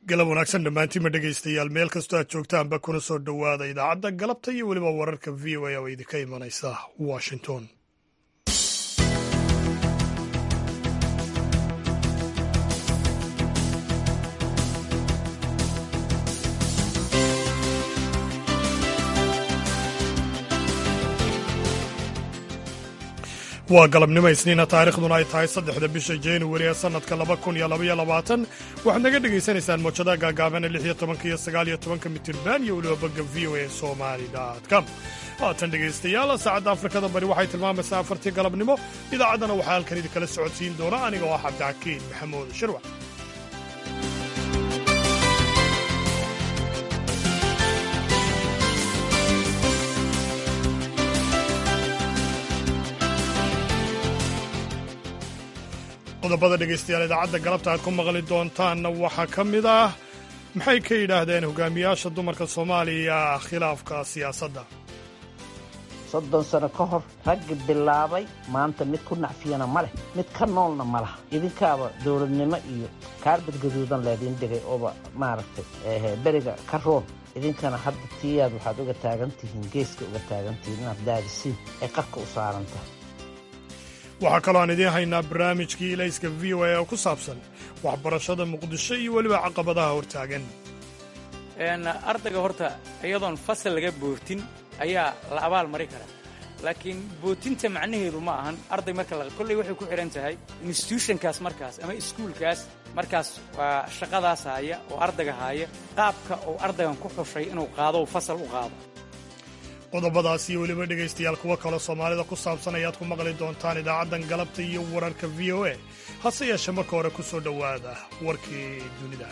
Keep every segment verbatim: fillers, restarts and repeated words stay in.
galab wanaagsan dhammaantiinma dhegaystayaal meel kastoo aad joogtaanba kuna soo dhowaada idaacadda galabta iyo weliba wararka v o a oo idinka imanaysa washington. waa galabnimo isniina taariikhduna ay tahay saddexda bisha januari ee sannadka laba kun iyo labaiyo labaatan waxaad naga dhegaysanaysaan mowjadaha gaagaaban ee lix iyo tobanka iyo sagaal iyo tobanka mitirban iyo weliba bogga v o a somali com haatan dhegaystayaal saacadda afrikada bari waxay tilmaamaysaa afartii galabnimo idaacaddana waxaa halkan idinkala socodsiin doona aniga oo ah cabdicakiin maxamuud shirwac. qodobada dhegaystayaal idaacadda galabta aad ku maqli doontaanna waxaa ka mid ah maxay ka yidhaahdeen hogaamiyaasha dumarka soomaaliya khilaafka siyaasadda. soddon sano ka hor raggi bilaabay maanta mid ku nacfiyana ma leh mid ka noolna ma laha idinkaaba dowladnimo iyo kaarbad gaduudan leediin dhigay ooba maaragtay beriga ka roon idinkana hadda tiyaad waxaad uga taagan tihiin geeska uga taagan tihiin inaad daadisiin ay qarka u saaran tahay. waxaa kaloo aan idiin haynaa barnaamijkii ilayska v o a oo ku saabsan waxbarashada muqdisho iyo weliba caqabadaha hortaagan. ardayga horta iyadoon fasal laga bootin ayaa la abaal mari karaa, laakiin bootinta macnaheedu ma ahan arday marka kolley waxay ku xidhan tahay institutionkaas markaas ama iskuulkaas markaas waa shaqadaas haya oo ardayga haya qaabka uu ardaygan ku xushay inuu qaado fasal u qaado. qodobadaas iyo weliba dhegaystayaal kuwo kaloo soomaalida ku saabsan ayaad ku maqli doontaan idaacaddan galabta iyo wararka v o a hase yeeshee marka hore ku soo dhowaada warkii dunida.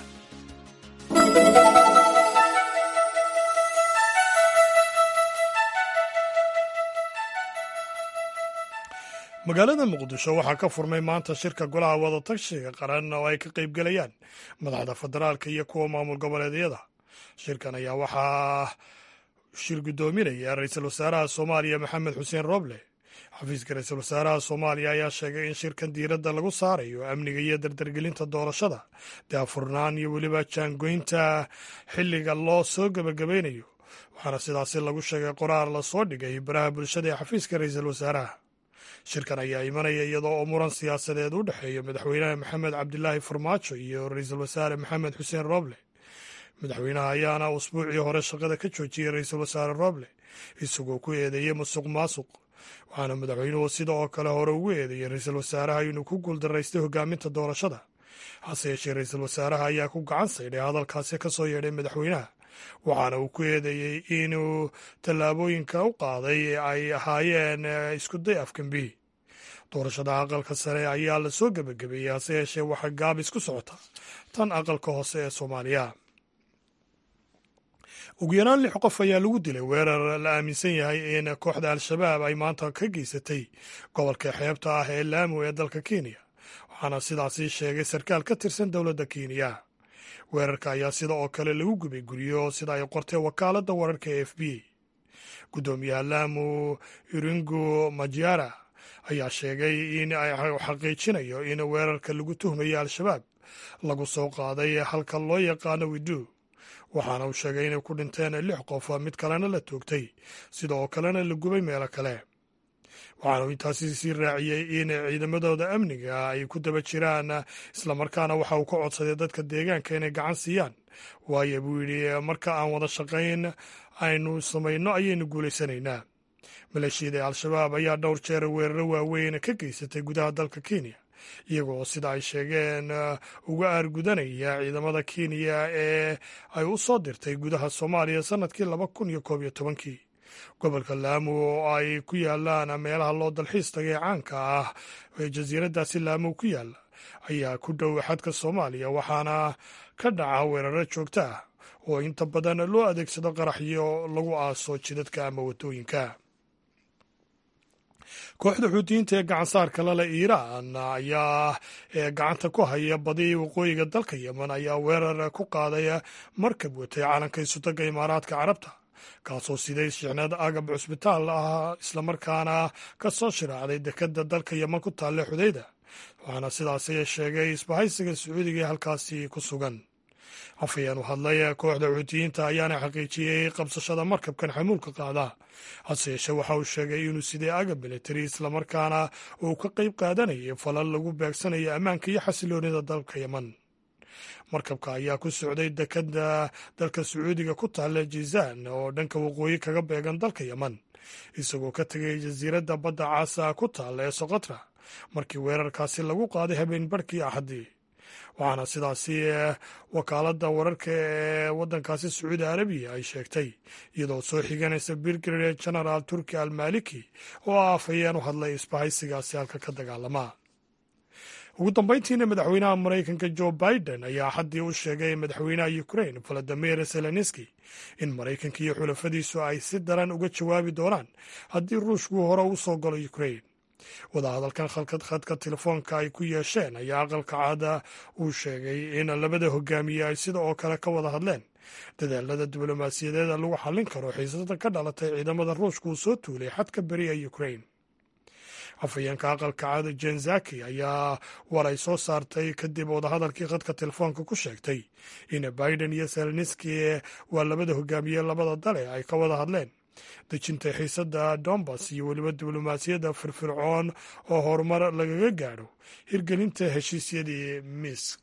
magaalada muqdisho waxaa ka furmay maanta shirka golaha wadatashiga qaran oo ay ka qaybgelayaan madaxda federaalka iyo kuwa maamul goboleedyada. shirkan ayaa waxaa shir guddoominaya ra-iisul wasaaraha soomaaliya maxamed xuseen rooble. xafiiska ra-iisul wasaaraha soomaaliya ayaa sheegay in shirkan diiradda lagu saarayo amniga iyo dardargelinta doorashada, daafurnaan iyo weliba jaangoynta xilliga loo soo gebagabaynayo. waxaana sidaasi lagu sheegay qoraar lasoo dhigay baraha bulshada ee xafiiska ra-iisul wasaaraha. shirkan ayaa imanaya iyadoo oo muran siyaasadeed u dhexeeya madaxweynaha maxamed cabdilaahi farmaajo iyo ra-iisul wasaare maxamed xuseen rooble. madaxweynaha ayaana usbuucii hore shaqada ka joojiyey ra-iisul wasaare rooble isagoo ku eedeeyey musuq maasuq, waxaana madaxweynuhu sida oo kale hore ugu eedeeyey ra-iisul wasaaraha inuu ku guuldaraystay hogaaminta doorashada. hase yeeshee ra-iisul wasaaraha ayaa ku gacan saydhay hadalkaasi ka soo yeedhay madaxweynaha, waxaana uu ku eedeeyey inuu tallaabooyinka u qaaday ay ahaayeen iskuday afkambi. doorashada aqalka sare ayaa la soo gebagabeeyey, hase yeeshee waxaa gaabis ku socota tan aqalka hoose ee soomaaliya. ugu yaraan lix qof ayaa lagu dilay weerar la aaminsan yahay in kooxda al-shabaab ay maanta ka geysatay gobolka xeebta ah ee laamu ee dalka kenya, waxaana sidaasi sheegay sarkaal ka tirsan dowladda kenya. weerarka ayaa sida oo kale lagu gubay guryo sida ay qortay wakaaladda wararka e f b. guddoomiyaha laamu iringo majara ayaa sheegay in ay xaqiijinayo in weerarka lagu tuhmayo al-shabaab lagu soo qaaday halka loo yaqaano widu, waxaana uu sheegay inay ku dhinteen lix qof mid kalena la toogtay sidoo kalena la gubay meelo kale. waxaana uu intaasi sii raaciyey in ciidamadooda amniga ay ku daba jiraan, islamarkaana waxa uu ka codsaday dadka deegaanka inay gacan siiyaan, waayo buu yidhi marka aan wada shaqayn aynu samayno ayaynu guulaysanaynaa. maleeshiyada al-shabaab ayaa dhowr jeer weeraro waaweyn ka geysatay gudaha dalka kenya, iyagoo sida ay sheegeen uga aargudanaya ciidamada kenya ee ay u soo dirtay gudaha soomaaliya sannadkii laba kun iyo koob iyo tobankii. gobolka laamu oo ay ku yaalaan meelaha loo dalxiis tagay caanka ah ee jasiiraddaasi laamu ku yaalla ayaa ku dhow xadka soomaaliya, waxaana ka dhaca weeraro joogto ah oo inta badan loo adeegsado qaraxyo lagu aaso jidadka ama waddooyinka. kooxda xuutiyiinta ee gacansaarka lale iiraan ayaa ee gacanta ku haya badi waqooyiga dalka yemen ayaa weerar ku qaaday markab watay calanka isutaga imaaraadka carabta, kaasoo siday shicnad agab cusbitaal ah islamarkaana ka soo shiraacday dekadda dalka yemen ku taalla xudayda, waxaana sidaasi sheegay isbahaysiga sacuudiga ee halkaasi ku sugan. afhayeen u hadlay kooxda xuutiyiinta ayaana xaqiijiyey qabsashada markabkan xamuulka qaada hase yeeshee waxa uu sheegay inuu sidee agab militari islamarkaana uu ka qayb qaadanayay falal lagu beegsanayo ammaanka iyo xasiloonida dalka yeman markabka ayaa ku socday dekada dalka sacuudiga ku taalla jizaan oo dhanka waqooyi kaga beegan dalka yeman isagoo ka tegay jasiiradda badda caasa ku taalla ee soqotra markii weerarkaasi lagu qaaday habeen barhkii axaddii waxaana sidaasi wakaaladda wararka ee waddankaasi sacuudi arabiya ay sheegtay iyadoo soo xiganaysa brigadier genaraal turki almaliki oo ah afhayeen u hadlay isbahaysigaasi halka ka dagaalama ugu dambayntiina madaxweynaha maraykanka jo biden ayaa axaddii u sheegay madaxweynaha ukrain valadimir zelenski in maraykanka iyo xulafadiisu ay si daran uga jawaabi doonaan haddii ruushku hore u soo galo ukrain wadahadalkan khalkad khadka telefoonka ay ku yeesheen ayaa aqalka caada uu sheegay in labada hogaamiye ay sida oo kale ka wada hadleen dadaalada diblomaasiyadeeda lagu xallin karo xiisada ka dhalatay ciidamada ruushka uu soo tuulay xadka beri ee ukrain afhayeenka aqalka caada jenzaki ayaa war ay soo saartay kadib wadahadalkii khadka telefoonka ku sheegtay in biden iyo zelenski waa labada hogaamiye labada dale ay ka wada hadleen dejinta xiisadda donbas iyo weliba diblomaasiyadda firfircoon oo horumar lagaga gaadho hirgelinta heshiisyadii misk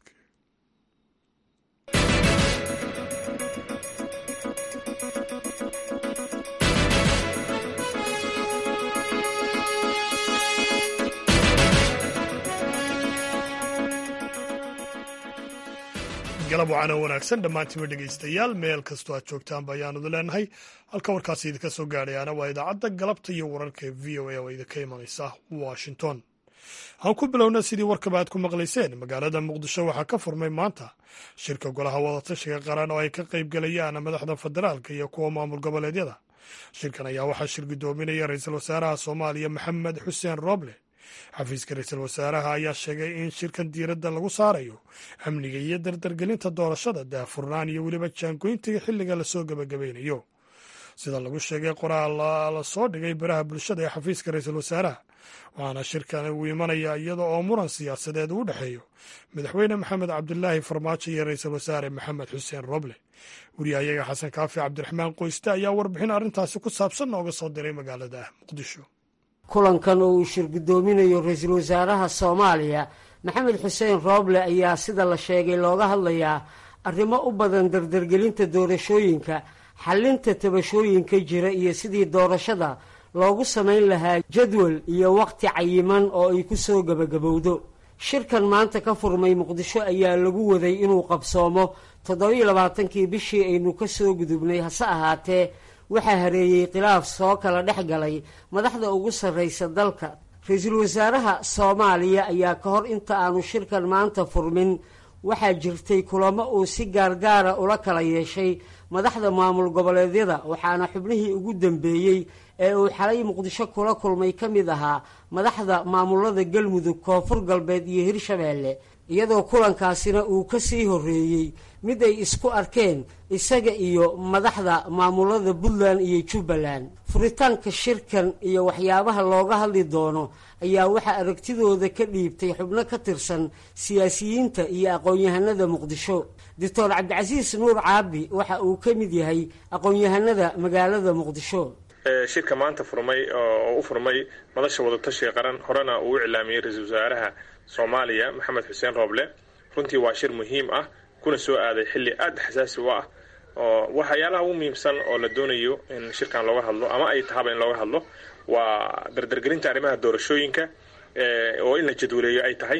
galab wacana wanaagsan dhammaantiinba dhegaystayaal meel kastoo aad joogtaanba ayaanu leenahay halka warkaasi idinka soo gaadhayaana waa idaacadda galabta iyo wararka v o a oo idinka imanaysa washington aan ku bilowna sidii warkaba aad ku maqlayseen magaalada muqdisho waxaa ka furmay maanta shirka golaha wadatashiga qaran oo ay ka qayb galayaan madaxda federaalka iyo kuwa maamul goboleedyada shirkan ayaa waxaa shir guddoominaya ra-iisul wasaaraha soomaaliya maxamed xuseen rooble xafiiska ra-iisul wasaaraha ayaa sheegay in shirkan diiradda lagu saarayo amniga iyo dardargelinta doorashada daahfurnaan iyo weliba jaangoyntiga xilliga lasoo gebagabaynayo sida lagu sheegay qoraal la soo dhigay baraha bulshada ee xafiiska ra-iisul wasaaraha waxaana shirkan uu imanaya iyada oo muran siyaasadeed uu dhexeeyo madaxweyne maxamed cabdilaahi farmaajo iyo ra-iisul wasaare maxamed xuseen roble wariyahayaga xasan kaafi cabdiraxmaan qoyste ayaa warbixin arrintaasi ku saabsan nooga soo diray magaalada muqdisho kulankan oo uu shir guddoominayo ra-iisul wasaaraha soomaaliya maxamed xuseen rooble ayaa sida la sheegay looga hadlayaa arrimo u badan dardargelinta doorashooyinka xallinta tabashooyinka jira iyo sidii doorashada loogu samayn lahaa jadwal iyo wakhti cayiman oo ay ku soo gebagabowdo shirkan maanta ka furmay muqdisho ayaa lagu waday inuu qabsoomo toddobiyo labaatankii bishii aynu ka soo gudubnay hase ahaatee waxaa hareeyey khilaaf soo kala dhex galay madaxda ugu sarraysa dalka ra-iisul wasaaraha soomaaliya ayaa ka hor inta aanu shirkan maanta furmin waxaa jirtay kulamo uu si gaargaara ula kala yeeshay madaxda maamul goboleedyada waxaana xubnihii ugu dambeeyey ee uu xalay muqdisho kula kulmay ka mid ahaa madaxda maamulada galmudug koonfur galbeed iyo hirshabeelle iyadoo kulankaasina uu ka sii horreeyey mid ay isku arkeen isaga iyo madaxda maamulada puntland iyo jubbaland furitaanka shirkan iyo waxyaabaha looga hadli doono ayaa waxaa aragtidooda ka dhiibtay xubno ka tirsan siyaasiyiinta iyo aqoon-yahanada muqdisho doctor cabdicasiis nuur caabi waxa uu ka mid yahay aqoon-yahanada magaalada muqdisho shirka maanta furmay oo u furmay madasha wadatashiga qaran horena uu u iclaamiyey ra-iisul wasaaraha soomaaliya maxamed xuseen rooble runtii waa shir muhiim ah kuna soo aaday xilli aada xasaasi u ah oo waxyaalaha ugu muhiimsan oo la doonayo in shirkan looga hadlo ama ay tahaba in looga hadlo waa dardargelinta arrimaha doorashooyinka oo in la jadwaleeyo ay tahay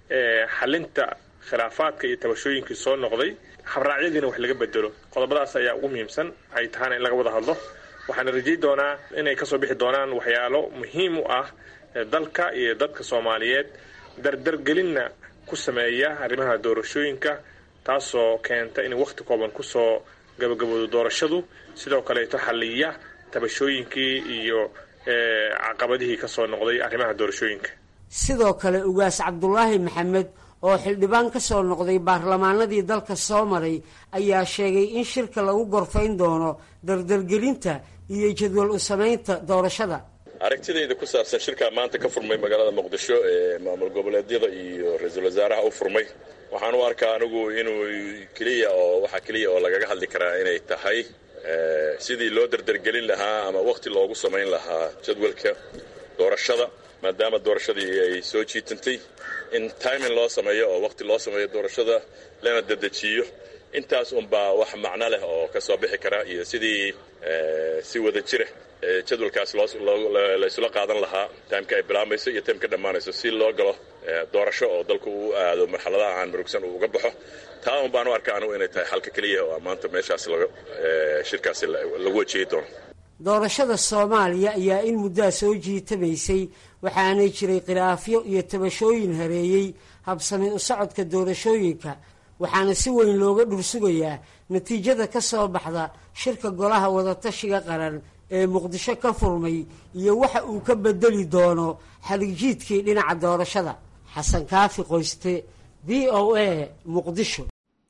xalinta khilaafaadka iyo tabashooyinkii soo noqday habraacyadiina wax laga bedelo qodobadaas ayaa ugu muhiimsan ay tahana in laga wada hadlo waxaana rajay doonaa inay kasoo bixi doonaan waxyaalo muhiim u ah dalka iyo dadka soomaaliyeed dardargelinna ku sameeya arrimaha doorashooyinka taasoo keenta in wakhti kooban kusoo gabagaboodo doorashadu sidoo kaleeto xaliya tabashooyinkii iyo caqabadihii kasoo noqday arrimaha doorashooyinka sidoo kale ugaas cabdulaahi maxamed oo xildhibaan ka soo noqday baarlamaanadii dalka soo maray ayaa sheegay in shirka lagu gorfayn doono dardargelinta iyo jadwal u samaynta doorashada aragtidayda ku saabsan shirka maanta ka furmay magaalada muqdisho ee maamul goboleedyada iyo ra-iisul wasaaraha u furmay waxaan u arkaa anigu inuu keliya oo waxaa keliya oo lagaga hadli karaa inay tahay sidii loo dardargelin lahaa ama wakhti loogu samayn lahaa jadwalka doorashada maadaama doorashadii ay soo jiitantay in timing loo sameeyo oo wakhti loo sameeyo doorashada lana dedejiyo intaas unbaa wax macno leh oo ka soo bixi kara iyo sidii si wada jira jadwalkaas laysula qaadan lahaa taimka ay bilaabayso iyo taimka dhammaanayso si loo galo doorasho oo dalku u aado marxaladaha aan murugsan uu uga baxo taa un baan u arkaa anigu inay tahay xalka keliya oo maanta meeshaas shirkaasi lagu wajihi doono doorashada soomaaliya ayaa in muddaa soo jiitamaysay waxaanay jiray khilaafyo iyo tabashooyin hareeyey habsami u socodka doorashooyinka waxaana si weyn looga dhursugayaa natiijada ka soo baxda shirka golaha wadatashiga qaran ee muqdisho ka furmay iyo waxa uu ka bedeli doono xaligjiidkii dhinaca doorashada. xasan kaafi qoyste, v o a, muqdisho.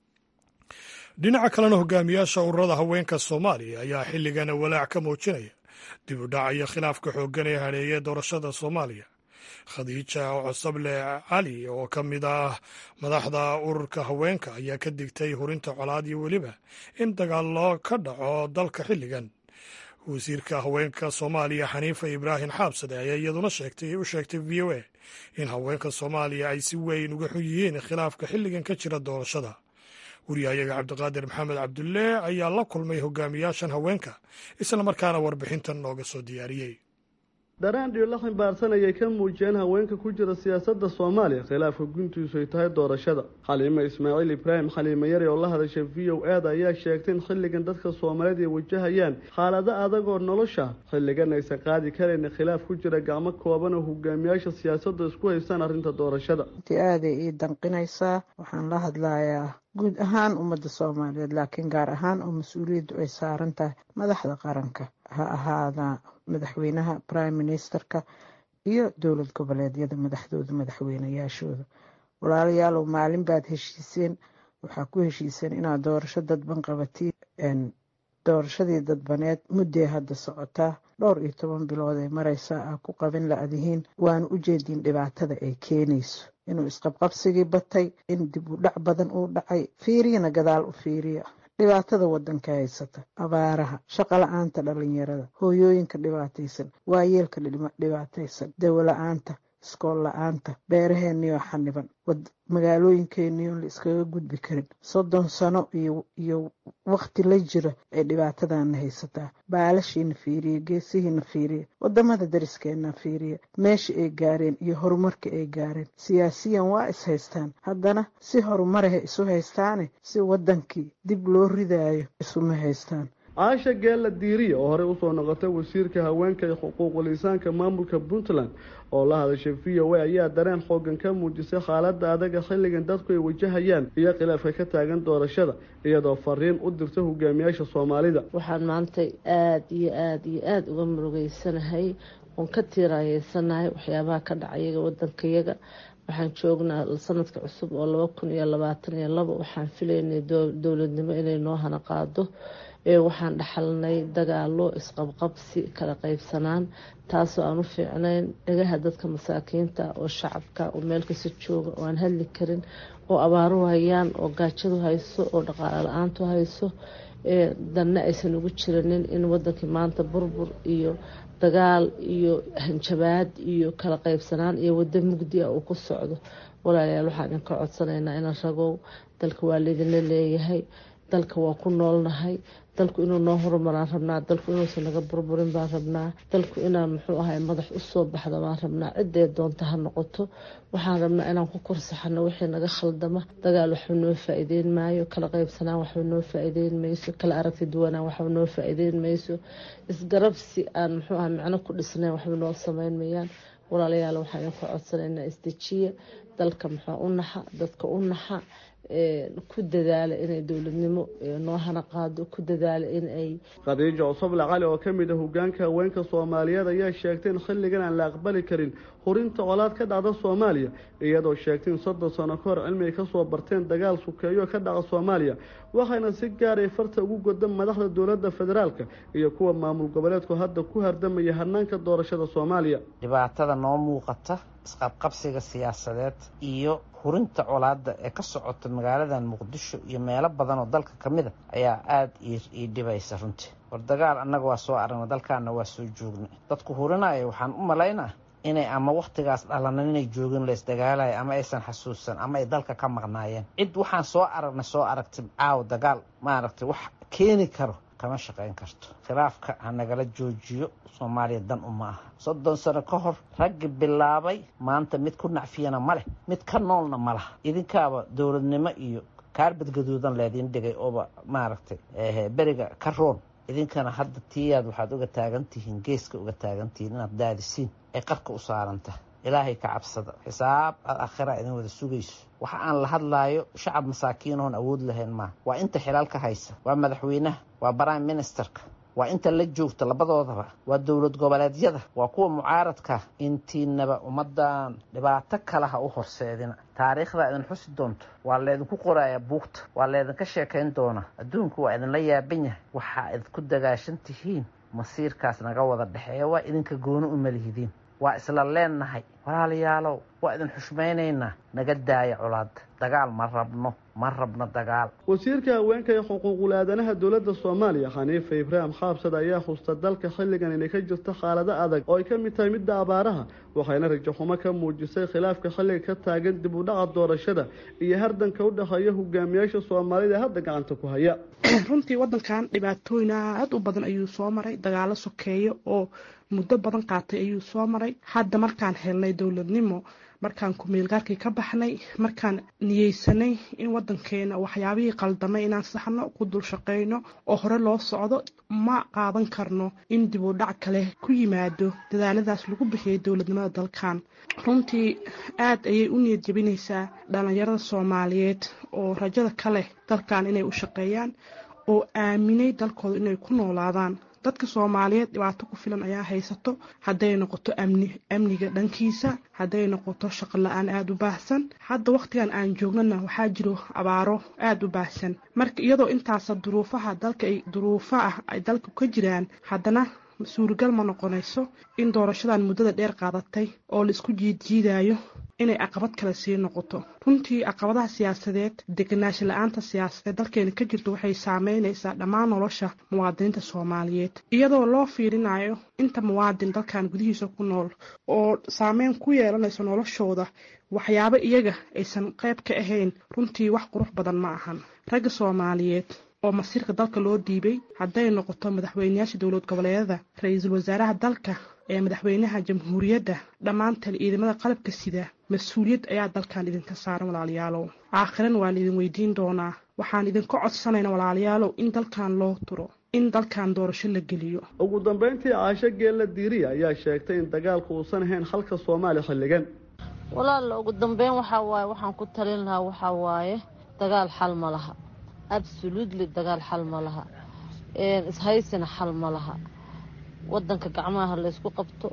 dhinaca kalena hogaamiyaasha ururada haweenka soomaaliya ayaa xilligana walaac ka muujinaya dib u dhac iyo khilaafka xooggan ee hareeyay doorashada soomaaliya. khadiija cosable cali oo ka mid ah madaxda ururka haweenka ayaa ka digtay hurinta colaad iyo weliba in dagaallo ka dhaco dalka xilligan. wasiirka haweenka soomaaliya xaniifa ibraahim xaabsade ayaa iyaduna sheegtay u sheegtay v o a in haweenka soomaaliya ay si weyn uga xun yihiin khilaafka xilligan ka jira doorashada. wariyahayaga cabdiqaadir maxamed cabdulle ayaa la kulmay hogaamiyaashan haweenka islamarkaana warbixintan nooga soo diyaariyey. daraan dhiyo la ximbaarsan ayay ka muujiyeen haweenka ku jira siyaasadda soomaaliya khilaafka guntiisu ay tahay doorashada. xaliime ismaaciil ibraahim xaliime yari oo la hadashay v o a da ayaa sheegtay in xilligan dadka soomaaliyeed ay wajahayaan xaalado adag oo nolosha xilligan aysan qaadi karayna khilaaf ku jira gacmo kooban oo hogaamiyaasha siyaasadda isku haystaan arrinta doorashada. aaday ii danqinaysaa waxaan la hadlayaa guud ahaan ummadda soomaaliyeed laakiin gaar ahaan oo mas-uuliyaddu ay saaran tahay madaxda qaranka ha ahaada madaxweynaha prime ministerka iyo dowlad goboleedyada madaxdooda madaxweynayaashooda. walaalayaalow maalin baad heshiiseen waxaa ku heshiiseen inaad doorasho dadban qabatiin. doorashadii dadbaneed mudday hadda socotaa dhowr iyo toban bilood ay maraysaa aa ku qabin la-adihiin waana u jeedin dhibaatada ay keenayso inuu isqabqabsigii batay in dib u dhac badan uu dhacay. fiiriyana gadaal u fiiriya dhibaatada wadanka haysata, abaaraha, shaqo la-aanta dhalinyarada, hooyooyinka dhibaataysan, waayeelka dhibaataysan, dawo la-aanta, iskool la-aanta, beeraheeniyo xaniban, magaalooyinkeeniyo la iskaga gudbi karin. soddon sano iyo iyo wakti la jira ay dhibaatadana haysataa. baalashiina fiiriya, geesihiina fiiriya, wadamada dariskeena fiiriya, meesha ay gaareen iyo horumarka ay gaareen. siyaasiyan waa is haystaan, haddana si horumaraha isu haystaane si wadankii dib loo ridaayo isuma haystaan. caasha geella diiriya oo horey usoo noqotay wasiirka haweenka iyo xuquuqul insaanka maamulka puntland oo la hadashay v o a ayaa dareen xoogan ka muujisay xaaladda adaga xilligan dadku ay wajahayaan iyo khilaafka ka taagan doorashada iyadoo fariin u dirta hogaamiyaasha soomaalida. waxaan maanta aada iyo aada iyo aada uga murugeysanahay oon ka tiirayeysanahay waxyaabaha ka dhacayaga wadankayaga. waxaan joognaa sanadka cusub oo laba kun iyo labaatan iyo labo waxaan filaynay dowladnimo inay noo hana qaado. waxaan dhaxalnay dagaalo, isqabqabsi, kala qaybsanaan, taasoo aan u fiicnayn dhagaha dadka masaakiinta oo shacabka oo meel kasta jooga oo aan hadli karin, oo abaaru hayaan, oo gaajadu hayso, oo dhaqaale la-aantu hayso. danna aysan ugu jiranin in wadankii maanta burbur iyo dagaal iyo hanjabaad iyo kala qaybsanaan iyo wado mugdi ah uu ku socdo. walaalayaal waxaan idinka codsanaynaa inaan ragow dalka waa laydinla leeyahay, dalka waa ku noolnahay, dalku inuu noo horumaraan rabnaa, dalku inuusan naga burburin baan rabnaa, dalku inaan muxuu ahay madax usoo baxda baan rabnaa, ciday doonta ha noqoto. waxaan rabnaa inaan ku korsaxano wixii naga khaldama. dagaal waxba noo faa-iideyn maayo, kala qaybsanaan waxba noo faa-iideyn mayso, kala aragti duwanaan waxba noo faa-iideyn mayso, isgarabsi aan muxuu ahay micno ku dhisnayn waxba noo sameyn mayaan. walaalayaal waxaan idinka codsanaynaa isdejiya, dalka muxuu u naxa, dadka u naxa, ku dadaala inay dowladnimo noo hana qaado ku dadaala in ay Khadiija Cusable Cali oo ka mid ah hoggaanka haweenka Soomaaliyeed ayaa sheegtay in xilligan aan la aqbali karin horinta colaad ka dhacda Soomaaliya iyadoo sheegtay in soddon sano ka hor cilmi ka soo barteen dagaal sukeeyo ka dhaca Soomaaliya waxayna si gaar ah farta ugu godan madaxda dowladda federaalka iyo kuwa maamul goboleedku hadda ku hardamaya hanaanka doorashada Soomaaliya dhibaatada noo muuqata isqabqabsiga siyaasadeed iyo hurinta colaadda ee ka socota magaaladan Muqdisho iyo meelo badan oo dalka kamid ah ayaa aad ii dhibaysa runtii war dagaal annaga waa soo aragnay dalkaana waa soo joognay dadku hurinaya waxaan u malaynaa inay ama waqtigaas dhalanan inay joogin lees dagaalay ama aysan xasuusan ama ay dalka ka maqnaayeen cid waxaan soo aragnay soo aragtay caaw dagaal ma aragtay wax keeni karo kama shaqeyn karto khilaafka hanagala joojiyo Soomaaliya dan uma aha soddon sano ka hor rag bilaabay maanta mid ku nacfiyana male mid ka noolna malaha idinkaaba dowladnimo iyo kaarbad gaduudan leedin dhigay oo ma aragtay ee bariga ka roon idinkana hadda tiyaad waxaad uga taagantihiin geeska uga taagantihiin inaad daadisiin ay qarka u saaranta ilaahay ka cabsada xisaab aakhira idin wada sugayso waxa aan la hadlaayo shacab masaakiin oo awood lahayn ma waa inta xilaalka haysa waa madaxweynaha waa prime ministerka waa inta la joogta labadoodaba waa dawlad goboleedyada waa kuwa mucaaradka intiinaba ummadan dhibaato kala ha u horseedina taariikhda idin xusi doonto waa leedinku qoraaya buugta waa leedinka sheekayn doona adduunku waa idin la yaaban yahay waxa aad ku dagaashan tihiin masiirkaas naga wada dhaxeeya waa idinka gooni u malihidin waa isla leenahay walaalayaalow waa idin xushmaynaynaa naga daaya colaad dagaal ma rabno ma rabno dagaal wasiirka haweenka iyo xuquuqul aadanaha dowladda Soomaaliya Xaniifa Ibraahim Xaabsad ayaa xusta dalka xilligan inay ka jirto xaalado adag oo ay ka mid tahay midda abaaraha waxayna rajo xumo ka muujisay khilaafka xilliga ka taagan dib u dhaca doorashada iyo hardanka u dhaxeeya hogaamiyaasha Soomaalida hadda gacanta ku haya runtii wadankan dhibaatooyin aad u badan ayuu soo maray dagaalo sokeeyo oo muddo badan qaatay ayuu soo maray hadda markaan helnay dowladnimo markaan ku meelgaarkii ka baxnay markaan niyeysanay in wadankeena waxyaabihii qaldamay inaan saxno ku dul shaqeyno oo hore loo socdo ma qaadan karno in dib u dhac kale ku yimaado dadaaladaas lagu bixiyay dowladnimada dalkan runtii aad ayay u niyad jabinaysaa dhalinyarada Soomaaliyeed oo rajada kale dalkan inay u shaqeeyaan oo aaminay dalkooda inay ku noolaadaan dadka Soomaaliyeed dhibaato ku filan ayaa haysato haday noqoto amni amniga dhankiisa haday noqoto shaqo la'aan aad u baahsan hadda waqtigan aan joognana waxaa jiro abaaro aad u baahsan marka iyadoo intaas duruufaha dalka ay duruufaha ay dalka ka jiraan haddana suuragal ma noqonayso in doorashadan muddada dheer qaadatay oo la isku jiidjiidayo inay caqabad kale sii noqoto runtii caqabadaha siyaasadeed deganaansho la'aanta siyaasadeed dalkeena ka jirto waxay saameynaysaa dhammaan nolosha muwaadiniinta Soomaaliyeed iyadoo loo fiirinayo inta muwaadin dalkan gudihiisa ku nool oo saameyn ku yeelanayso noloshooda waxyaabo iyaga aysan qayb ka ahayn runtii wax qurux badan ma ahan ragga Soomaaliyeed oo masiirka dalka loo dhiibay haday noqoto madaxweynayaasha dowlad goboleedyada ra'iisul wasaaraha dalka ee madaxweynaha jamhuuriyadda dhammaan ciidamada qalabka sida mas'uuliyad ayaa dalkan idinka saaran walaalayaalow aakhiran waan idin weydiin doonaa waxaan idinka codsanaynaa walaalayaalow in dalkan loo turo in dalkan doorasho la geliyo ugu dambeyntii Caasha Geella Diiriya ayaa sheegtay in dagaalku uusan ahayn halka Soomaaliya xilligan walaal ugu dambeyn waxa waaye waxaan ku talin lahaa waxa waaye dagaal xal ma laha absolutely dagaal xal ma laha een ishaysina xal ma laha wadanka gacmaha la isku qabto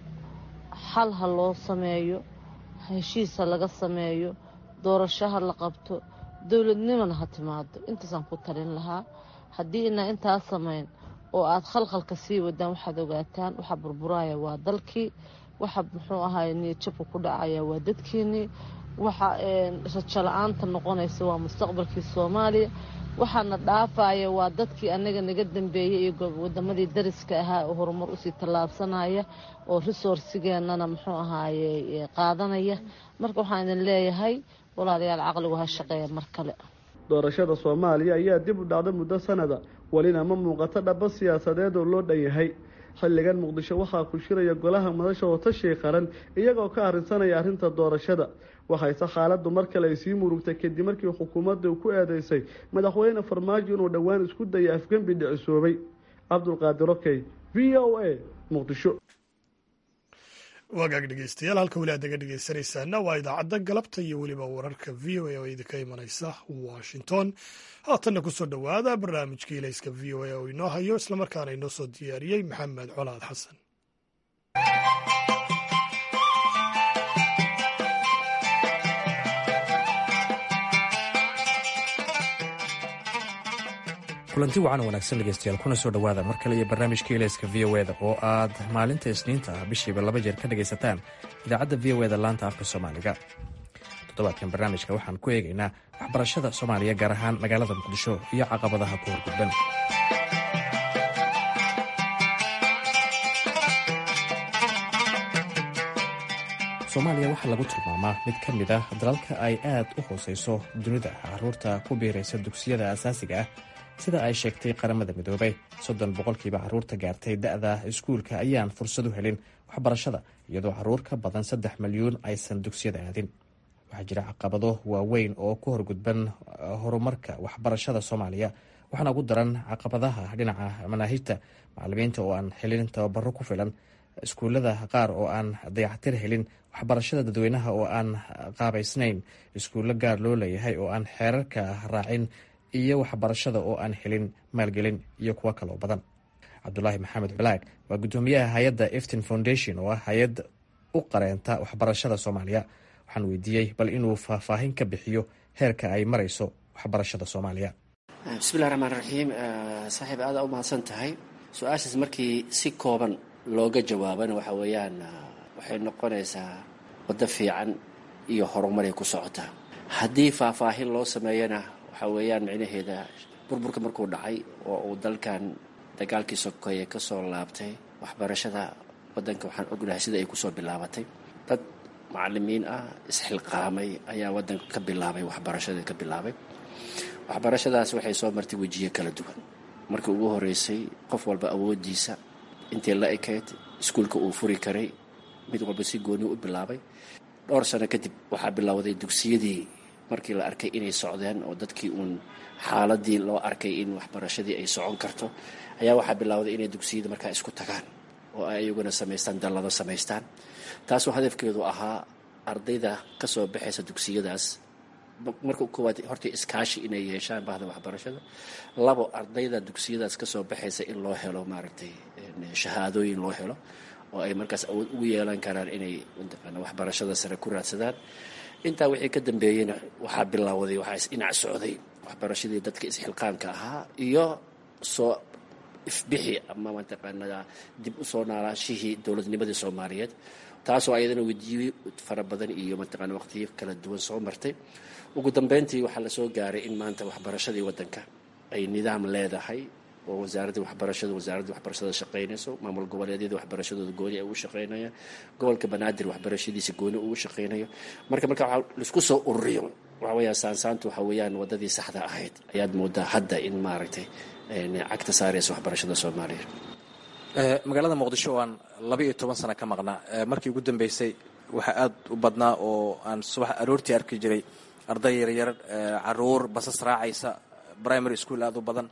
xal ha loo sameeyo heshiis laga sameeyo doorashaha la qabto dawladnimada ha timaado intaasaan ku talin lahaa haddii ina intaas sameyn oo aad khalkhalka sii wadaan waxaad ogaataan waxa burburaya waa dalkii waxa muxuu ahaay niyad jabka ku dhacaya waa dadkeenii waxa rajo la'aanta noqonaysa waa mustaqbalkii Soomaaliya waxaana dhaafaya waa dadkii anaga naga dambeeyay iyo wadamadii dariska ahaa oo horumar u sii tallaabsanaya oo resource-geenana muxuu ahaaye qaadanaya marka waxaan idin leeyahay walaalayaal caqligu ha shaqeeya mar kale doorashada Soomaaliya ayaa dib u dhacday muddo sanada walina ma muuqato dhaba siyaasadeed oo loo dhan yahay xilligan Muqdisho waxaa ku shiraya golaha madasha oo tashay qaran iyagoo ka arrinsanaya arrinta doorashada waxayse xaaladdu mar kale ay sii murugtay kadib markii xukuumaddu ku eedeysay madaxweyne Farmaajo inuu dhawaan isku dayay afgambi dhicisoobay Cabdulqaadir Okey V O A Muqdisho wagaag dhegeystayaal halka weli aad naga dhegeysanaysaana waa idaacadda galabta iyo weliba wararka v o a oo idinka imanaysa washington. haatanna kusoo dhowaada barnaamijka ilayska v o a oo inoo hayo islamarkaana inoo soo diyaariyey maxamed colaad xasan. kulanti wacan wanaagsan dhegeystayaal kuna soo dhowaada mar kale iyo barnaamijka ilayska v o eda oo aad maalinta isniinta ah bishiiba laba jeer ka dhegaysataan idaacadda v o eda laanta afka soomaaliga. toddobaadkan barnaamijka waxaan ku eegaynaa waxbarashada soomaaliya gaar ahaan magaalada muqdisho iyo caqabadaha ku horgudban. soomaaliya waxaa lagu tilmaamaa mid ka mid ah dalalka ay aad u hooseyso dunida caruurta ku biiraysa dugsiyada asaasiga ah. sida ay sheegtay qaramada midoobay soddon boqolkiiba caruurta gaartay da'da iskuulka ayaan fursad u helin waxbarashada, iyadoo caruur ka badan saddex milyuun aysan dugsiyada aadin. waxaa jira caqabado waaweyn oo ku horgudban horumarka waxbarashada soomaaliya, waxaana ugu daran caqabadaha dhinaca manaahijta, macalimiinta oo aan helin tababaro ku filan, iskuullada qaar oo aan dayactir helin, waxbarashada dadweynaha oo aan qaabaysnayn, iskuullo gaar loo leeyahay oo aan xeerarka raacin, iyo waxbarashada oo aan helin maalgelin iyo kuwo kaloo badan. cabdulaahi maxamed balaag waa guddoomiyaha hay-adda eftin foundation oo ah hay-ad u qareenta waxbarashada soomaaliya. waxaan weydiiyey bal inuu faahfaahin ka bixiyo heerka ay marayso waxbarashada soomaaliya. bismillahi raxmaan raxiim. saaxiib aada u mahadsan tahay. su-aashaas markii si kooban looga jawaabana waxa weeyaan waxay noqonaysaa waddo fiican iyo horumaray ku socotaa. haddii faahfaahin loo sameeyana waxaa weeyaan micnaheeda burburka markuu dhacay oo uu dalkan dagaalkii sokeeye ka soo laabtay, waxbarashada waddanka waxaan ognahay sida ay kusoo bilaabatay. dad macalimiin ah isxilqaamay ayaa waddanka ka bilaabay waxbarashada ka bilaabay. waxbarashadaas waxay soo martay wejiye kala duwan. markii ugu horeysay qof walba awoodiisa intay la ekayd iskuulka uu furi karay, mid walba si gooni u bilaabay. dhowr sano kadib waxaa bilowday dugsiyadii markii la arkay inay socdeen oo dadkii uun xaaladii loo arkay in waxbarashadii ay socon karto, ayaa waxaa bilowday inay dugsiyada markaa isku tagaan oo ay iyaguna samaystaan dallado samaystaan. taasoo hadafkeedu ahaa ardayda ka soo baxaysa dugsiyadaas marka koowaad horta iskaashi inay yeeshaan bahda waxbarashada. labo, ardayda dugsiyadaas ka soo baxaysa in loo helo maaragtay shahaadooyin loo helo oo ay markaas awood ugu yeelan karaan inay waxbarashada sare ku raadsadaan. intaa wixii ka dambeeyeyna waxaa bilowday waxaa isdhinac socday waxbarashadii dadka isxilqaanka ahaa iyo soo ifbixi ama mataqaanaa dib u soo noolaashihii dowladnimadii soomaaliyeed, taasoo ayadana wediyo fara badan iyo mataqaana waqtiyo kala duwan soo martay. ugu dambeyntii waxaa la soo gaaray in maanta waxbarashadii waddanka ay nidaam leedahay oo wasaaradda waxbarashada wasaaradda waxbarashada shaqaynayso, maamul goboleedyada waxbarashadooda gooni ay ugu shaqaynayaan, gobolka banaadir waxbarashadiisa gooni ugu shaqaynayo. marka marka waxaa laisku soo ururiyo waxaa weeyaan saansaantu waxaa weeyaan waddadii saxda ahayd ayaad moodaa hadda in maaragtay cagta saaraysa waxbarashada soomaaliya. magaalada muqdisho oo aan laba iyo toban sano ka maqnaa, markii ugu dambeysay waxaa aad u badnaa oo aan subax aroortii arki jiray arday yaryar, caruur basas raacaysa, primary school aad u badan.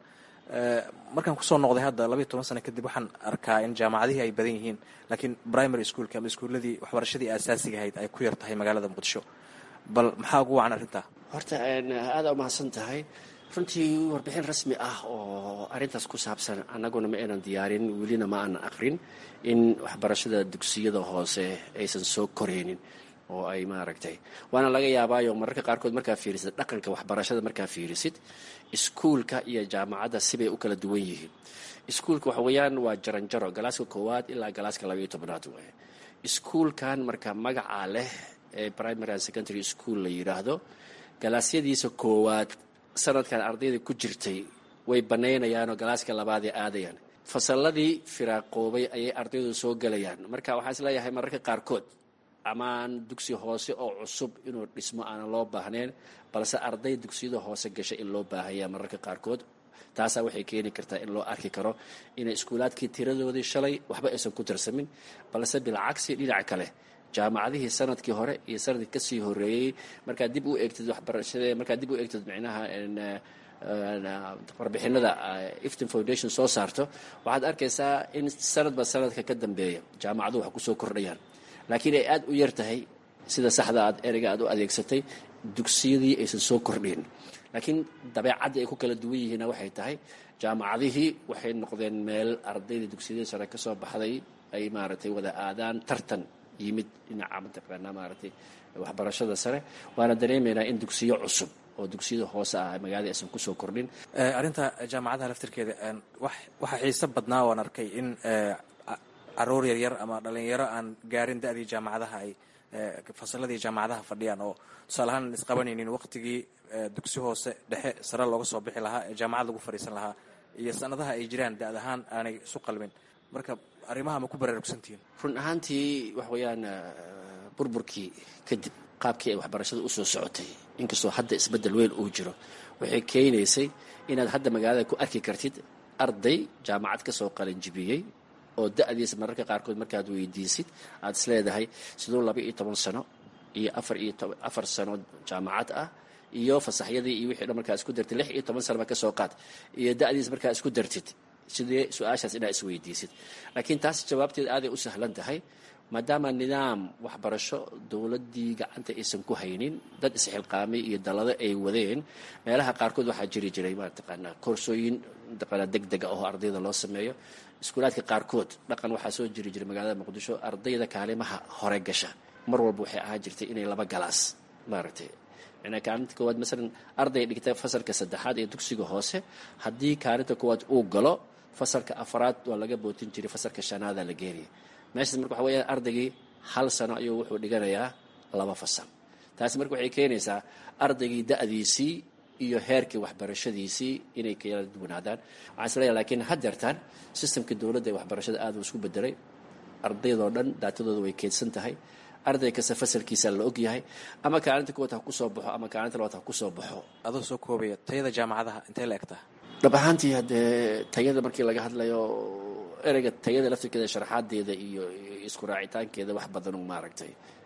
markaan kusoo noqday hadda labaiyo toban sano kadib waxaan arkaa in jaamacadihii ay badan yihiin, laakiin primary schoolka ama iskuuladii waxbarashadii aasaasiga ahayd ay ku yar tahay magaalada muqdisho. bal maxaa ugu wacan arrintaa? horta aada u mahadsan tahay. runtii warbixin rasmi ah oo arrintaas ku saabsan annaguna ma aynan diyaarin, welina ma aanan aqrin in waxbarashada dugsiyada hoose aysan soo koreynin oo ay maaragtay waana laga yaabaayo mararka qaarkood markaa fiirisid dhaqanka waxbarashada markaa fiirisid iskuulka iyo jaamacadda sibay u kala duwan yihiin. iskuulka waxa weeyaan waa jaranjaro, galaaska koowaad ilaa galaaska labaiyo tobnaad waay. iskuulkan marka magacaa leh ee primary and secondary school la yidhaahdo, galaasyadiisa koowaad sanadkan ardayda ku jirtay way banaynayaanoo galaaska labaad ay aadayaan. fasalladii firaaqoobay ayay ardaydu soo gelayaan. marka waxaan isleeyahay mararka qaarkood amaan dugsi hoose oo cusub inuu dhismo aanan loo baahnayn, balse arday dugsiyada hoose gashay in loo baahaya mararka qaarkood. taasaa waxay keeni kartaa in loo arki karo inay iskuulaadkii tiradoodii shalay waxba aysan ku tirsamin, balse bilcagsi dhinaca kale jaamacadihii sanadkii hore iyo sanadkii kasii horeeyey markaad dib u eegtid waxbarashada, markaad dib u eegtid micnaha warbixinada eftin foundation soo saarto, waxaad arkaysaa in sanadba sanadka ka dambeeya jaamacaduhu wax kusoo kordhayaan. laakiin ay aad u yar tahay sida saxda aad ereyga aad u adeegsatay dugsiyadii aysan soo kordhin. laakiin dabeecadda ay ku kala duwan yihiinna waxay tahay jaamacadihii waxay noqdeen meel ardayda dugsiyadii sare ka soo baxday ay maaragtay wada aadaan tartan yimid dhinaca mataqaanaa maaragtay waxbarashada sare. waana dareemaynaa in dugsiyo cusub oo dugsiyada hoose ah magaalada aysan kusoo kordhin. arrinta jaamacadaha laftirkeeda waxaa xiiso badnaa waan arkay in caruur yaryar ama dhalinyaro aan gaarin da'dii jaamacadaha ay fasaladii jaamacadaha fadhiyaan oo tusaale ahaan isqabanaynin waqtigii dugsi hoose dhexe sare looga soo bixi lahaa ee jaamacad lagu fadhiisan lahaa iyo sanadaha ay jiraan da'd ahaan aanay isu qalmin. marka arrimaha ma ku baraarugsantihiin? run ahaantii wax weeyaan burburkii kadib qaabkii ay waxbarashada u soo socotay inkastoo hadda isbeddel weyn uu jiro waxay keenaysay inaad hadda magaalada ku arki kartid arday jaamacad ka soo qalinjibiyey oo da'diisa mararka qaarkood markaad weydiisid aad isleedahay siduu laba iyo toban sano iyo afar iyo afar sano jaamacad ah iyo fasaxyadii iyo wixii dhan markaa isku dartid lix iyo toban sano ba ka soo qaad iyo da'diisa markaa isku dartid sidee su-aashaas inaad isweydiisid. laakiin taas jawaabteed aaday u sahlan tahay maadaama nidaam waxbarasho dowladdii gacanta aysan ku haynin dad isxilqaamay iyo dalado ay wadeen. meelaha qaarkood waxaa jiri jiray mataqaanaa koorsooyin mataqaanaa degdega oo ardayda loo sameeyo. iskuulaadka qaarkood dhaqan waxaa soo jiri jiray magaalada muqdisho ardayda kaalimaha hore gasha mar walba waxay ahaan jirtay inay laba galaas maaragtay macnaa kaalinta koowaad masalan arday dhigta fasalka saddexaad ee dugsiga hoose haddii kaalinta koowaad uu galo fasalka afraad waa laga bootin jiray fasalka shanaada la geenaya. meeshaas marka waxa weeyaan ardaygii hal sano ayuu wuxuu dhiganayaa laba fasal. taasi marka waxay keenaysaa ardaygii da'diisii iyo heerkii waxbarashadiisii inay kala duwanaadaan. waxaan isleeyahay laakiin haddeertaan sistamka dowladda ee waxbarashada aad uu isku bedelay. ardaydoo dhan daatadooda way keedsan tahay. arday kasta fasalkiisa la og yahay ama kaalinta koowaad ha ku soo baxo ama kaalinta labaad ha ku soo baxo. adoo soo koobaya tayada jaamacadaha intee la egtaa? dhab ahaantii haddee tayada markii laga hadlayo ereyga tayada laftirkeeda sharaxaadeeda iyo isku raacitaankeeda wax badan uu maaragtay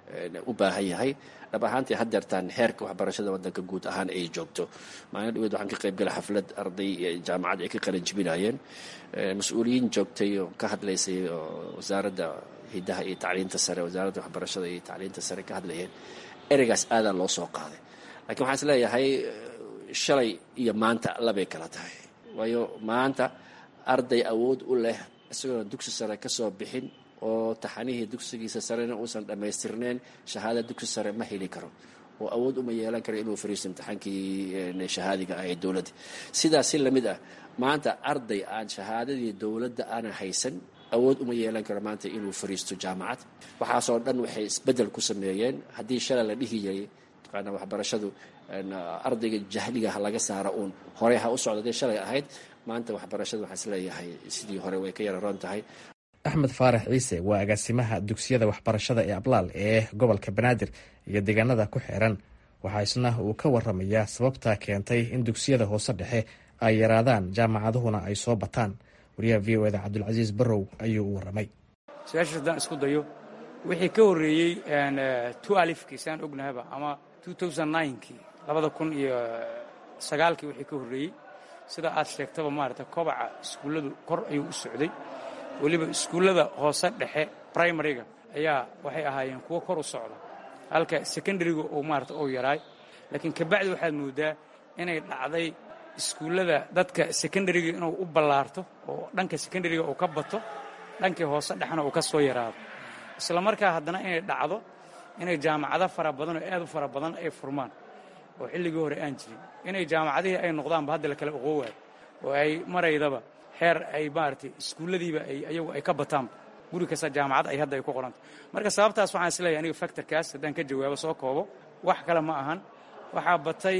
u baahan yahay. dhab ahaantii haddeertaan heerka waxbarashada waddanka guud ahaan ay joogto. maalin dhaweed waxaan ka qayb galay xaflad arday jaamacad ay ka qalin jibinayeen mas-uuliyiin joogtay oo ka hadlaysay wasaaradda hidaha iyo tacliinta sare wasaaradda waxbarashada iyo tacliinta sare ka hadlayeen. ereygaas aadaa loo soo qaaday laakiin waxaan is leeyahay shalay iyo maanta labay kala tahay. waayo maanta arday awood u leh isagoona dugsi sare ka soo bixin oo taxanihii dugsigiisa sarena uusan dhammaystirnayn shahaada dugsi sare ma heli karo oo awood uma yeelan karo inuu fariisto imtixaankii shahaadiga ah ee dowladda. sidaas si lamid ah maanta arday aan shahaadadii dowladda aanan haysan awood uma yeelan karo maanta inuu fariisto jaamacad. waxaasoo dhan waxay isbeddel ku sameeyeen. haddii shalay la dhihi jiray taqaana waxbarashadu ardayga jahliga ha laga saaro uun horey ha u socda dee shalay ahayd maanta waxbarashada waxaan is leeyahay sidii hore way ka yararoon tahay. axmed faarax ciise waa agaasimaha dugsiyada waxbarashada ee ablaal ee gobolka banaadir iyo deegaanada ku xiran. waxaa isna uu ka waramayaa sababta keentay in dugsiyada hoose dhexe ay yaraadaan jaamacaduhuna ay soo bataan. wariyaha v o eda cabdulcasiis barrow ayuu u warramay. su-aashaas haddaan isku dayo wixii ka horreeyey two alifkii saan ognahaba ama two thousand ninkii labada kun iyo sagaalkii wixii ka horreeyey sida aad sheegtaba maaragtay kobaca iskuulladu kor ayuu u socday. weliba iskuullada hoose dhexe primariga ayaa waxay ahaayeen kuwo kor u socda halka secondariga uu maarata uu yaraay. laakiin kabacdi waxaad moodaa inay dhacday iskuullada dadka secondariga inuu u ballaarto oo dhanka secondariga uu ka bato dhankii hoose dhexna uu ka soo yaraado. isla markaa haddana inay dhacdo inay jaamacado fara badan oo aad u fara badan ay furmaan oo xilligii hore aan jirin. inay jaamacadihii ay noqdaanba hadda la kala oqoowaay oo ay maraydaba xeer ay maaragtay iskuulladiiba ay ayagu ay ka bataanba guri kasta jaamacad ay hadda ay ku qoranta. marka sababtaas waxaan is leeyahay aniga factorkaas haddaan ka jawaabo soo koobo wax kale ma ahan. waxaa batay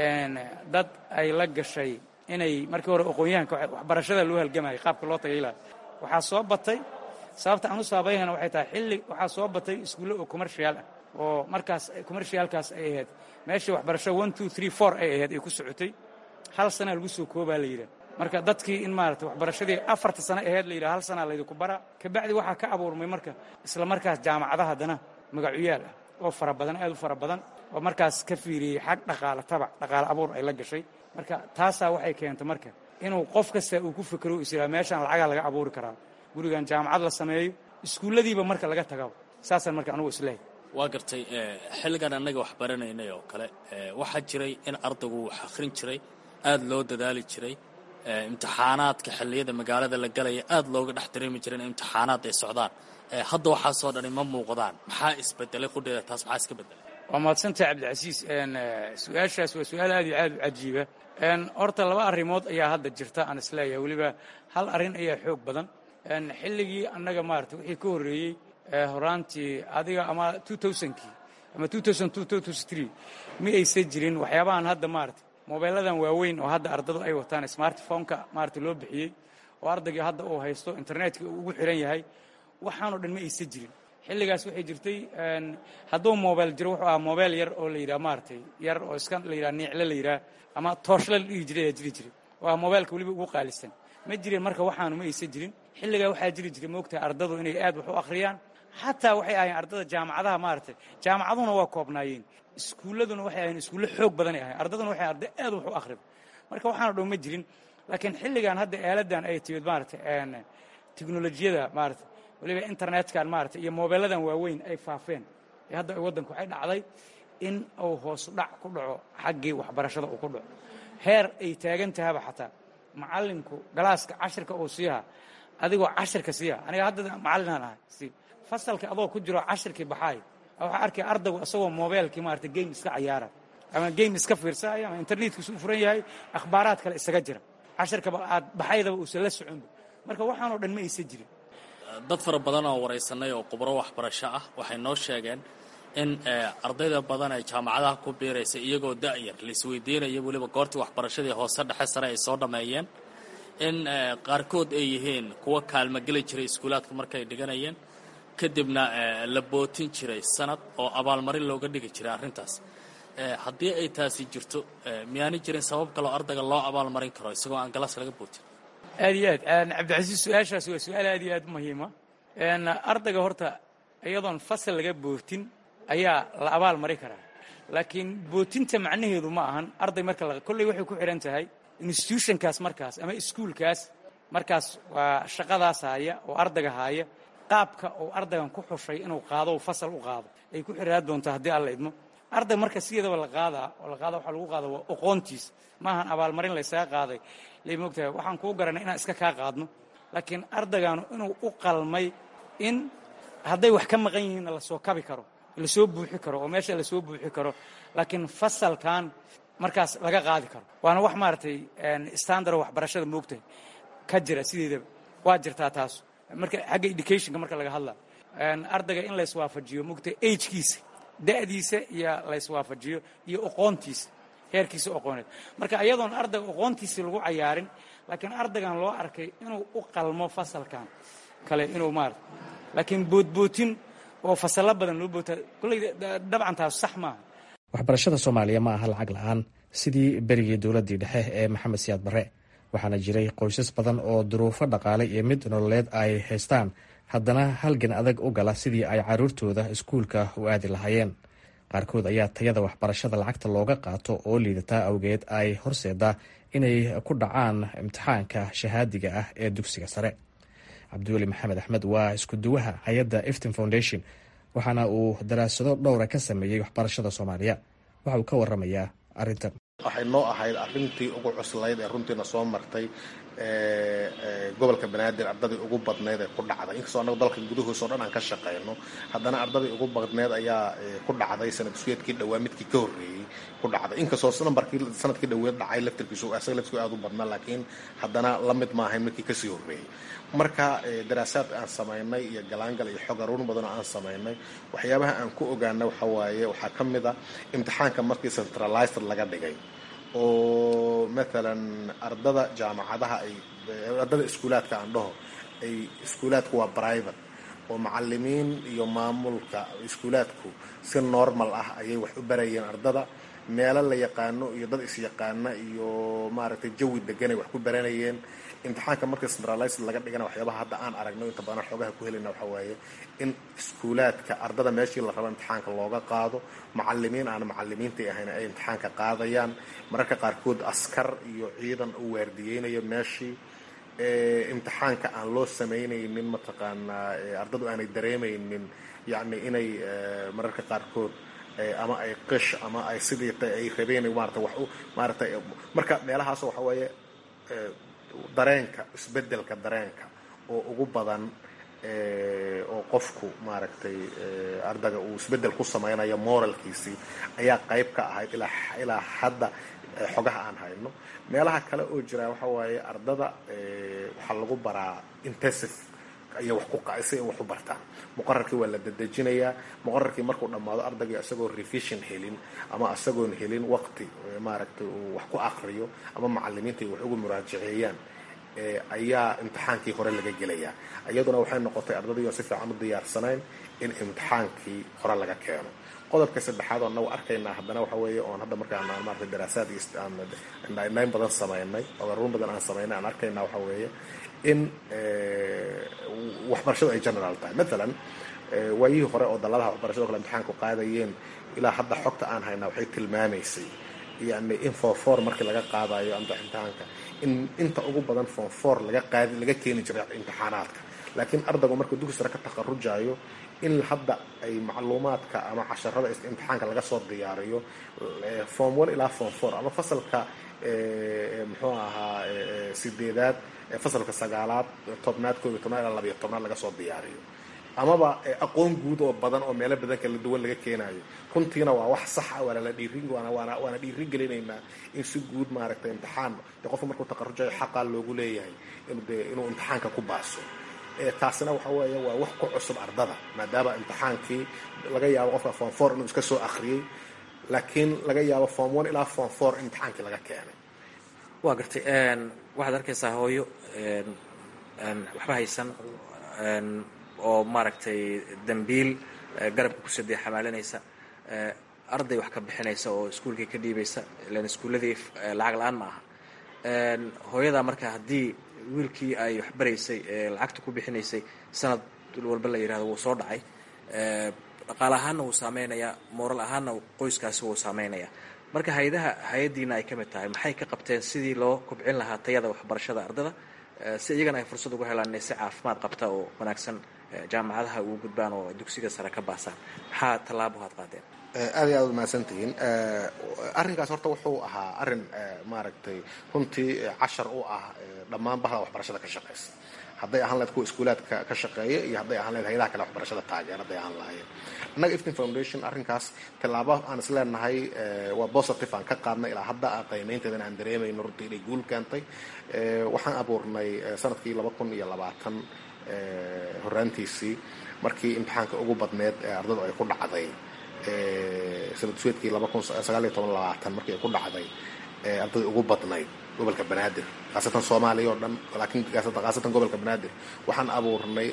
dad ay la gashay inay markii hore aqoon-yahanka waxbarashada loo halgamayay qaabka loo tagaylaa waxaa soo batay sababta aan u saabayhana waxay tahay xilli waxaa soo batay iskuulle oo commercial ah oo markaas commercialkaas ay ahayd meeshii waxbarasho one two three four ay ahayd ay ku socotay hal sana lagu soo koobaa la yidhaah. marka dadkii in maaragtay waxbarashadii afarta sano ahayd la yidhaha hal sanaa laydinku baraa kabacdi waxaa ka abuurmay marka isla markaas jaamacadaha haddana magacuyaal ah oo fara badan aad u fara badan oo markaas ka fiiriyey xag dhaqaale tabac dhaqaale abuur ay la gashay. marka taasaa waxay keentay marka inuu qof kasta uu ku fikiro is yidhaha meeshaan lacagaa laga abuuri karaa gurigan jaamacad la sameeyo iskuulladiiba marka laga tagaba saasaan marka anugu isleehay. waa gartay xilligan annaga wax baranaynay oo kale waxaa jiray in ardaygu wax akhrin jiray, aad loo dadaali jiray, imtixaanaadka xilliyada magaalada la galaya aad looga dhex dareemi jiray in imtixaanaad ay socdaan. hadda waxaasoo dhani ma muuqdaan. maxaa isbedelay qudheeda? taas maxaa iska bedelay? waa mahadsantahay cabdilcasiis. su-aashaas waa su-aal aad iyo aad u cajiiba. horta laba arrimood ayaa hadda jirta aan isleeyahay, weliba hal arrin ayaa xoog badan. xilligii annaga maarata wixii ka horreeyey horaantii adiga ama two thousandkii ama two thousand two two thousand three ma aysan jirin waxyaabahan hadda maarata mobeelladan waaweyn oo hadda ardadu ay wataan smartphone-ka maarata loo bixiyey oo ardaygii hadda uu haysto internetka uu ugu xiran yahay. waxaanoo dhan ma aysan jirin. xilligaas waxay jirtay hadduu mobile jiro wuxuu ahaa mobile yar oo la yidhaha maaratay yar oo iska la yidhaha niicle la yidhaha ama tooshla la dhihi jiray ayaa jiri jiray oo ah mobileka weliba ugu qaalisan. ma jirin marka waxaanu ma aysan jirin. xilligaa waxaa jiri jiray moogtahay ardadu inay aad wax u akhriyaan. xataa waxay ahayn ardada jaamacadaha maaragtay jaamacaduna waa koobnaayeen, iskuulladuna waxay ahayn iskuulle xoog badanay ahayn, ardaduna waxay arday aad wax u akhrido. marka waxaanu dhow ma jirin. laakiin xilligan hadda aaladan ay timid maaragtay teknolojiyada maaragtay waliba internetkan maaragtay iyo mobeelladan waaweyn ay faafeen ee hadda waddanku waxay dhacday in uu hoos dhac ku dhaco xaggii waxbarashada uu ku dhaco heer ay taagan tahaba xataa macallinku galaaska cashirka uu siiha adigoo cashirka siiha. aniga hadda macallinaan ahay si fasalka adoo ku jiro cashirkii baxaay waxaa arkay ardaygu isagoo mobeelkii maaragtay game iska cayaara ama game iska fiirsaayo ama internetkiisu u furan yahay akhbaaraad kale isaga jira cashirkaba aad baxaydaba uusan la soconba. marka waxaanoo dhan ma aysan jirin. dad fara badan oo waraysanay oo khubro waxbarasho ah waxay noo sheegeen in ardayda badan ay jaamacadaha ku biiraysa iyagoo da'yar la isweydiinaya weliba goortii waxbarashadii hoose dhexe sare ay soo dhammeeyeen in qaarkood ay yihiin kuwa kaalmo geli jiray iskuulaadka markay dhiganayeen kadibna la bootin jiray sanad oo abaalmarin looga dhigi jiray arrintaas. haddii ay taasi jirto miyaani jirin sabab kaloo ardayga loo abaalmarin karo isagoo aan galaas laga bootin? aad iyo aad cabdicasiis su-aashaasi waa su-aal aad iyo aad u muhiima. ardayga horta iyadoon fasal laga bootin ayaa la abaal mari karaa, laakiin bootinta macnaheedu ma ahan arday marka la kolley waxay ku xihan tahay institutionkaas markaas ama iskuulkaas markaas waa shaqadaas haya oo ardayga haya qaabka uu ardaygan ku xushay inuu qaado oo fasal u qaado ay ku xiraan doontaa haddii alla idmo. arday marka sideedaba la qaadaa oo la qaada waxaa lagu qaada waa aqoontiis maahan abaalmarin laysaga qaaday lay moogtahay waxaan kuu garanay inaan iska kaa qaadno, laakiin ardaygaanu inuu u qalmay in hadday wax ka maqan yihiinna lasoo kabi karo lasoo buuxi karo oo meesha lasoo buuxi karo, laakiin fasalkan markaas laga qaadi karo waana wax maaragtay standard waxbarashada moogtahay ka jira sideedaba waa jirtaa taas. marka xagga educationka marka laga hadla ardayga in layswaafajiyo moogtahay agekiisa da'diisa iyo layswaafajiyo iyo aqoontiisa heerkiisa aqooneed. marka iyadoon ardayga aqoontiisii lagu cayaarin laakiin ardaygan loo arkay inuu u qalmo fasalkan kale inuu maarata laakiin boodbootin oo fasalo badan loo boota kolley dabcan taas sax maaha. waxbarashada soomaaliya ma aha lacag la-aan sidii berigii dowladdii dhexe ee maxamed siyaad barre, waxaana jiray qoysas badan oo duruufo dhaqaale iyo mid nololeed ay haystaan haddana halgan adag u gala sidii ay carruurtooda iskuulka u aadi lahaayeen. qaarkood ayaa tayada waxbarashada lacagta looga qaato oo liidataa awgeed ay horseedaa inay ku dhacaan imtixaanka shahaadiga ah ee dugsiga sare. cabdiweli maxamed axmed waa iskuduwaha hay-adda eftin foundation waxaana uu daraasado dhowra ka sameeyey waxbarashada soomaaliya. waxa uu ka waramayaa arrintan. waxay noo ahayd arrintii ugu cuslayd ee runtiina soo martay gobolka banaadir ardadii ugu badneyd ee ku dhacday. inkastoo annagu dalka gudahoos oo dhan aan ka shaqayno haddana ardadii ugu badneyd ayaa ku dhacday sanad iskuyeedkii dhawaa midkii ka horreeyey ku dhacday. inkastoo nambarkii sanadkii dhaweed dhacay laftarkiisu asaga laftiisu aad u badnaa laakiin haddana la mid ma ahayn midkii kasii horreeyey. marka daraasaad aan samaynay iyo galaangal iyo xog aruun badan oo aan samaynay waxyaabaha aan ku ogaana waxa waaye waxaa ka mid a imtixaanka markii centralized laga dhigay oo maalan ardada jaamacadaha ay ardada iskuulaadka aan dhaho ay iskuulaadku waa private oo macalimiin iyo maamulka iskuulaadku si normal ah ayay wax u barayeen ardada meelo la yaqaano iyo dad is-yaqaana iyo maaragtay jawi deganay wax ku baranayeen. imtixaanka markii centralized laga dhigana waxyaabaha hadda aan aragno inta badan xoogaha ku helayna waxa waaye in iskuulaadka ardada meeshii la rabo imtixaanka looga qaado macalimiin aan macalimiintii ahayn ay imtixaanka qaadayaan mararka qaarkood askar iyo ciidan u waardiyeynayo meeshii imtixaanka aan loo samaynaynin mataqaanaa ardadu aanay dareemaynin yacni inay mararka qaarkood ama ay qish ama ay sidii ay rabeen maarata wax maarata marka meelahaas waxa weeye dareenka isbedelka dareenka oo ugu badan oo qofku maaragtay ardayga uu isbedel ku samaynayo moralkiisii ayaa qayb ka ahayd ilaa ilaa hadda xogaha aan hayno. meelaha kale oo jira waxa waaye ardada waxaa lagu baraa intensive ayaa wax ku qaysay in wax u bartaan. muqarrarkii waa la dadejinayaa. muqarrarkii markuu dhammaado ardayga isagoo revision helin ama isagoon helin waqti maaragtay uu wax ku aqriyo ama macallimiinta wax ugu muraajaceeyaan ayaa imtixaankii hore laga gelayaa. iyaduna waxay noqotay ardayda si fiican u diyaarsanayn in imtixaankii hore laga keeno. qodobka saddexaad oo nagu arkaynaa haddana waxa weeye oon hadda markaan maaragtay daraasaad aan badan samaynay oo run badan aan samaynay aan arkaynaa waxa weeye in waxbarashadu ay general tahay. maalan waayihii hore oo dalladaha waxbarashada kale imtixaanku qaadayeen ilaa hadda xogta aan haynaa waxay tilmaamaysay yani in form four markii laga qaadayo amba imtixaanka in inta ugu badan form four laga qaadi laga keeni jiray imtixaanaadka. laakiin ardaygu markuu dugsi sare ka takharujayo in hadda ay macluumaadka ama casharada imtixaanka laga soo diyaariyo form one ilaa form four ama fasalka muxuu ahaa sideedaad fasalka sagaalaad tobnaad koob iyo tobnaad ilaa laba iyo tobnaad laga soo diyaariyo amaba aqoon guud oo badan oo meelo badan kala duwan laga keenayo. runtiina waa wax sax ah waana la dhiirin waana waana waana dhiirin gelinaynaa in si guud maaragtay imtixaan qofku markuu takharujayo xaqaa loogu leeyahay inuu inuu imtixaanka ku baaso. taasina waxa weeye waa wax ku cusub ardada maadaama imtixaankii laga yaabo qofka form four inuu iska soo akhriyey laakiin laga yaabo form one ilaa form four imtixaankii laga keenay. waa gartay waxaad arkaysaa hooyo waxba haysan oo maaragtay dambiil garabka ku sadee xamaalinaysa arday wax ka bixinaysa oo iskuulkii ka dhiibaysa ilaan iskuulladii lacag la-aan ma aha. hooyadaa marka haddii wiilkii ay wax baraysay lacagta ku bixinaysay sanad walba la yidhahdo wuu soo dhacay, dhaqaale ahaanna wuu saameynayaa, mooral ahaanna qoyskaasi wuu saameynayaa. marka hay-adaha hay-addiina ay ka mid tahay maxay ka qabteen sidii loo kobcin lahaa tayada waxbarashada ardada si iyagana ay fursad ugu helaan inay si caafimaad qabta oo wanaagsan jaamacadaha ugu gudbaan oo dugsiga sare ka baasaan? maxaa tallaabo aad qaadeen? aad iyo aad mahadsantihiin. arrinkaas horta wuxuu ahaa arrin maaragtay runtii cashar u ah dhammaan bahda waxbarashada ka shaqeysa, hadday ahaan lahayd kuwa iskuulaadka ka shaqeeya iyo hadday ahaan lahayd hayadaha kale waxbarashada taageera hadday ahaan lahaayeen. annaga iftin foundation arrinkaas tallaabo aan is leenahay waa positive aan ka qaadnay ilaa hadda qiimaynteedana aan dareemayno runtii inay guul keentay. waxaan abuurnay sanadkii laba kun iyo labaatan horaantiisii markii imtixaanka ugu badneed ee ardadu ay ku dhacday sanadsuedkii laba kun sagaal iyo toban labaatan markii ay ku dhacday ardada ugu badnayd gobolka banaadir khaasatan soomaaliya oo dhan laakiin khaasatan gobolka banaadir waxaan abuurnay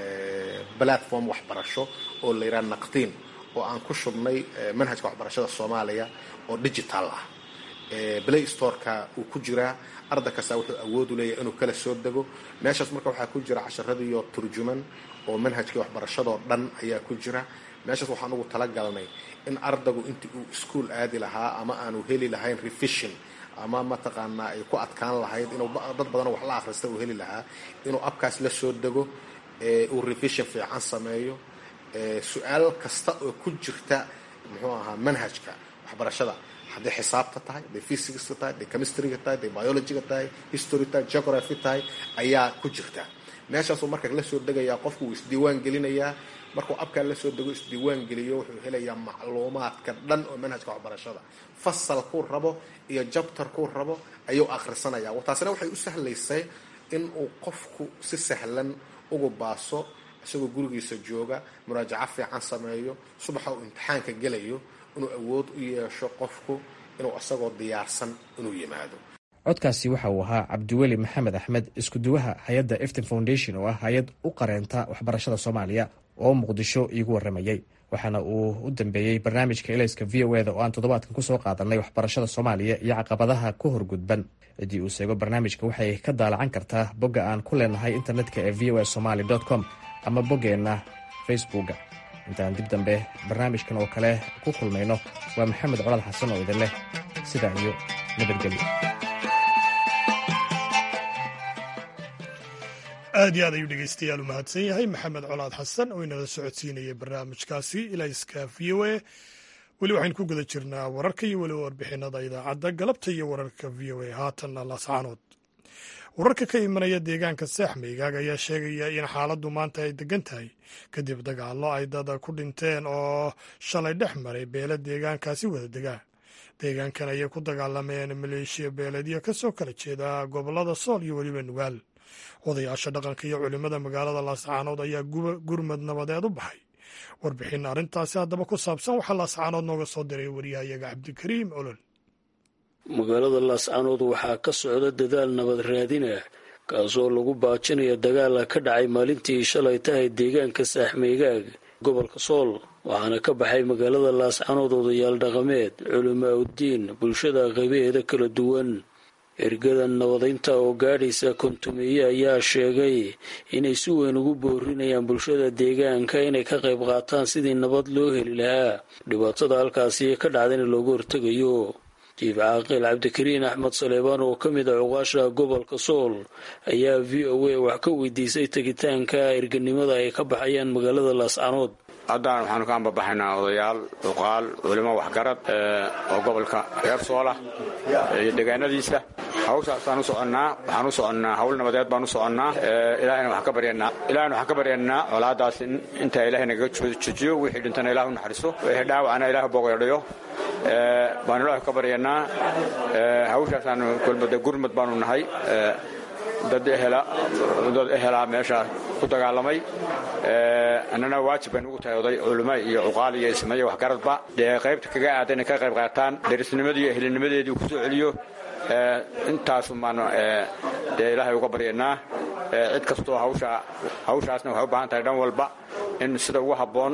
platform waxbarasho oo la yidhaha naqtiin oo aan ku shubnay manhajka waxbarashada soomaaliya oo digital ah. play storeka uu ku jiraa arday kasta wuxuu awood u leeyahay inuu kala soo dego. meeshaas marka waxaa ku jira casharadiiyo turjuman oo manhajkii waxbarashadoo dhan ayaa ku jira. meeshaas waxaan ugu talagalnay in ardaygu intii uu iskuol aadi lahaa ama aanu heli lahayn revision ama mataqaanaa ay ku adkaan lahayd inuu dad badanoo wax la akhrista uu heli lahaa inuu abkaas la soo dego, uu revision fiican sameeyo. su-aal kasta oo ku jirta muxuu ahaa manhajka waxbarashada hadday xisaabta tahay, hadday physicska tahay, hadday chemistryga tahay, hadday biologyga tahay, history tahay, geography tahay ayaa ku jirta. meeshaasuu marka la soo degayaa qofku wuu isdiiwaan gelinayaa. markuu abkaa la soo dego isdiiwaan geliyo wuxuu helayaa macluumaadka dhan oo manhajka waxbarashada fasalkuu rabo iyo jabtarkuu rabo ayuu akhrisanaya. taasina waxay u sahlaysay in uu qofku si sahlan ugu baaso isagoo gurigiisa jooga, muraajaco fiican sameeyo, subaxa uu imtixaanka gelayo inuu awood u yeesho qofku inuu isagoo diyaarsan inuu yimaado. codkaasi waxa uu ahaa cabdiweli maxamed axmed, iskuduwaha hay-adda iftin foundation oo ah hay-ad u qareenta waxbarashada soomaaliya oo muqdisho iigu warramayey. waxaana uu u dambeeyey barnaamijka elayska v o eda oo aan toddobaadkan kusoo qaadanay waxbarashada soomaaliya iyo caqabadaha ku horgudban. ciddii uu seego barnaamijka waxay ka daalacan kartaa bogga aan ku leenahay internetka ee v o a somaly dot com ama boggeenna facebooka. intaan dib dambe barnaamijkan oo kale ku kulmayno waa maxamed colaad xasan oo idin leh sidaa iyo nabadgelyo. aad iyo aad ayuu dhegeystayaal u mahadsan yahay maxamed colaad xasan oo inala socodsiinayay barnaamijkaasi ilayska v o a weli waxaynu ku guda jirnaa wararka iyo weliba warbixinada idaacadda galabta iyo wararka v o a haatanna laascaanood wararka ka imanaya deegaanka saaxmeygaag ayaa sheegaya in xaaladdu maanta ay degan tahay kadib dagaallo ay dad ku dhinteen oo shalay dhex maray beele deegaankaasi wada degaa deegaankan ayay ku dagaalameen maleeshiya beeledyo ka soo kala jeeda gobollada sool iyo weliba nugaal odayaasha dhaqanka iyo culimmada magaalada laascaanood ayaa gurmad nabadeed u baxay warbixin arrintaasi haddaba ku saabsan waxaa laascaanood nooga soo diray wariyahayaga cabdikariim olol magaalada laascaanood waxaa ka socda dadaal nabad raadin ah kaasoo lagu baajinayo dagaala ka dhacay maalintii shalay tahay deegaanka saaxmeygaag gobolka sool waxaana ka baxay magaalada laascaanood odayaal dhaqameed culimaa uddiin bulshada qaybaheeda kala duwan ergada nabadeynta oo gaadhaysa kontumeeye ayaa sheegay inay si weyn ugu boorinayaan bulshada deegaanka inay ka qayb qaataan sidii nabad loo heli lahaa dhibaatada halkaasi ka dhacdayna looga hortegayo jiif caaqil cabdikariin axmed saleebaan oo ka mid a cuqaasha gobolka sool ayaa v o a wax ka weydiisay tegitaanka erganimada ay ka baxayaan magaalada laascaanood haddaan waxaanu ka ambabaxaynaa odayaal cuqaal culimo waxgarad oo gobolka reer soola iyo deegaanadiisa hawshaasaan u soconnaa waxaan u soconnaa hawl nabadeed baan u soconnaa ilaahayna waxaan ka baryanaa ilaahayna waxaan ka baryanaa colaadaas intaa ilaahay nagaga jojiyo wixii dhintana ilaahu naxariso wixii dhaawacna ilaahu boqeedhayo baanu ilaahu ka baryanaa hawshaasaan kolbada gurmad baanu nahay dad ehela dad ehelaa meesha ku dagaalamay annana waajib bay nugu tahay oday culimo iyo cuqaal iyo ismayo waxgaradba dee qaybta kaga aadan inay ka qayb qaataan derisnimadii iyo ehelinimadeedii ku soo celiyo intaasu maanu dee ilaahay uga baryanaa cid kastoo hawsha hawshaasna waxay u baahan tahay dhan walba in sida ugu habboon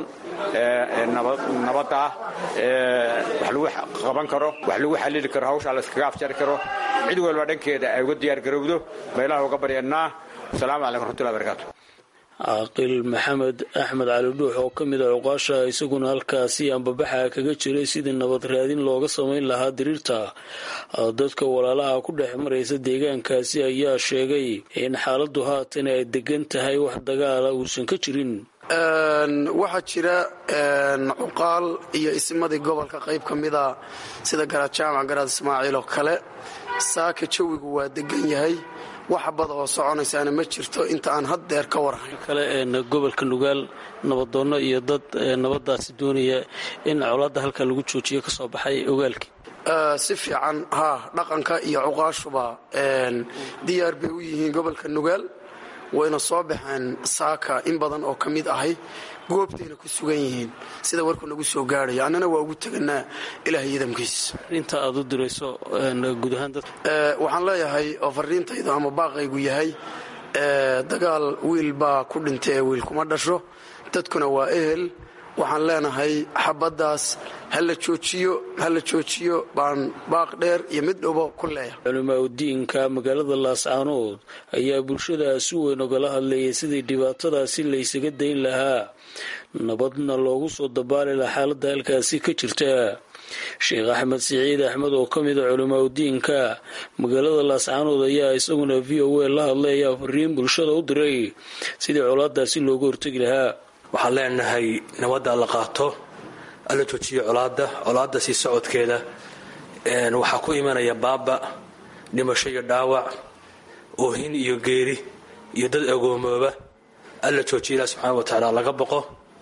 nabadda ah wax lagu qaban karo wax lagu xallili karo hawshaa la iskaga afjari karo cid walba dhankeeda ay uga diyaar garowdo ba ilaahay uga baryanaa asalaamu calaykum raxmatullahi barakaatu caaqil maxamed axmed cali dhuux oo ka mid a cuqaasha isaguna halkaasi ambabaxa kaga jiray sidii nabad raadin looga samayn lahaa diriirta dadka walaalaha ku dhex maraysa deegaankaasi ayaa sheegay in xaaladdu haatan ay degan tahay wax dagaala uusan ka jirin waxaa jira cuqaal iyo ismadii gobolka qayb ka mida sida garaad jaamac garaad ismaaciil oo kale saaka jawigu waa degan yahay waxa bada oo soconaysaana ma jirto inta aan haddeer ka warhayn kale gobolka nugaal nabadoonno iyo dad nabadaasi doonaya in colaadda halka lagu joojiyo ka soo baxay ogaalkii si fiican haa dhaqanka iyo cuqaashuba diyaar bay u yihiin gobolka nugaal wayna soo baxeen saaka in badan oo ka mid ahay goobtayna ku sugan yihiin sida warku nagu soo gaadhaya annana waa ugu teganaa ilaahay idamkiis inta aad u dirayso guud ahaan dad waxaan leeyahay oo fariintaydu ama baaqaygu yahay dagaal wiil baa ku dhintay ee wiil kuma dhasho dadkuna waa ehel waxaan leenahay xabaddaas hala joojiyo hala joojiyo baan baaq dheer iyo mid dhabo ku leeyahay culimaa udiinka magaalada laascaanood ayaa bulshada si weyn ogala hadlayay sidii dhibaatadaasi laysaga dayn lahaa nabadna loogu soo dabaali lahaa xaaladda halkaasi ka jirta sheekh axmed siciid axmed oo ka mid a culimaa udiinka magaalada laascaanood ayaa isaguna v o a la hadlay ayaa fariin bulshada u diray sidii colaadaasi looga hortegi lahaa waxaan leenahay nabadda la qaato alla joojiyo colaadda colaadda sii socodkeeda waxaa ku imanaya baaba dhimasho iyo dhaawac oohin iyo geeri iyo dad agoomooba alla joojiyo ilaah subxaana wa tacaala laga boqo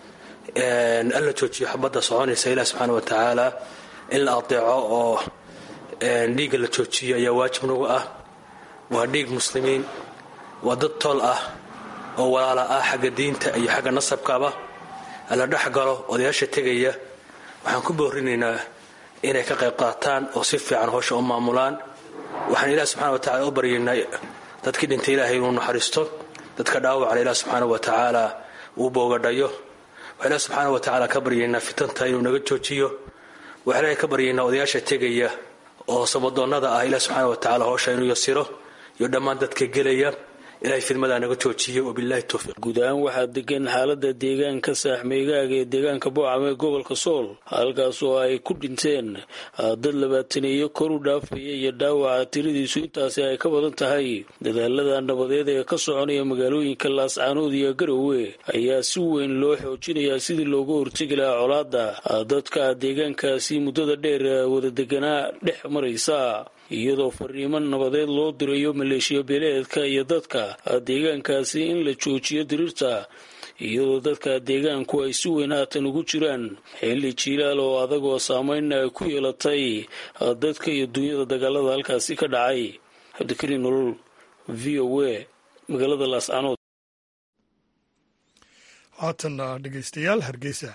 alla joojiyo xabadda soconaysa ilaah subxaana wa tacaala in la adeeco oo dhiigga la joojiyo ayaa waajib nagu ah waa dhiig muslimiin waa dad tol ah oo walaala ah xagga diinta iyo xagga nasabkaba la dhex galo odayaasha tegaya waxaan ku boorinaynaa inay ka qayb qaataan oo si fiican howsha u maamulaan waxaan ilaah subxana wa tacala u baryaynaa dadkii dhintay ilaahay inuu naxariisto dadka dhaawacana ilaah subxaana wa tacaala uu boogadhayo waxaan ilaah subxaana wa tacaala ka baryaynaa fitanta inuu naga joojiyo waxaan ilaahay ka baryaynaa odayaasha tegaya oo samadoonnada ah ilaah subxaana wa tacaala howsha inuu yasiro iyo dhammaan dadka gelaya ilaahay fidmadaa naga joojiyo wabilaahi towfiiq. guud ahaan waxaa degan xaalada deegaanka saaxmeygaaga ee deegaanka boocama ee gobolka sool, halkaas oo ay ku dhinteen dad labaatan iyo kor u dhaafaya iyo dhaawaca tiradiisu intaasi ay ka badan tahay. dadaalada nabadeed ee ka soconaya magaalooyinka laascaanood iyo garowe ayaa si weyn loo xoojinayaa sidii looga hortegi lahaa colaada dadka deegaankaasi muddada dheer wada deganaa dhex maraysa, iyadoo fariimo nabadeed loo dirayo maleeshiya beeleedka iyo dadka deegaankaasi in la joojiyo dirirta, iyadoo dadka deegaanku ay si weyn haatan ugu jiraan xilli jiilaal oo adag oo saameyn ay ku yeelatay dadka iyo dunyada dagaalada halkaasi ka dhacay. cabdikariin nolol, v o a, magaalada laascaanood. haatanna dhegaystayaal hargeysa.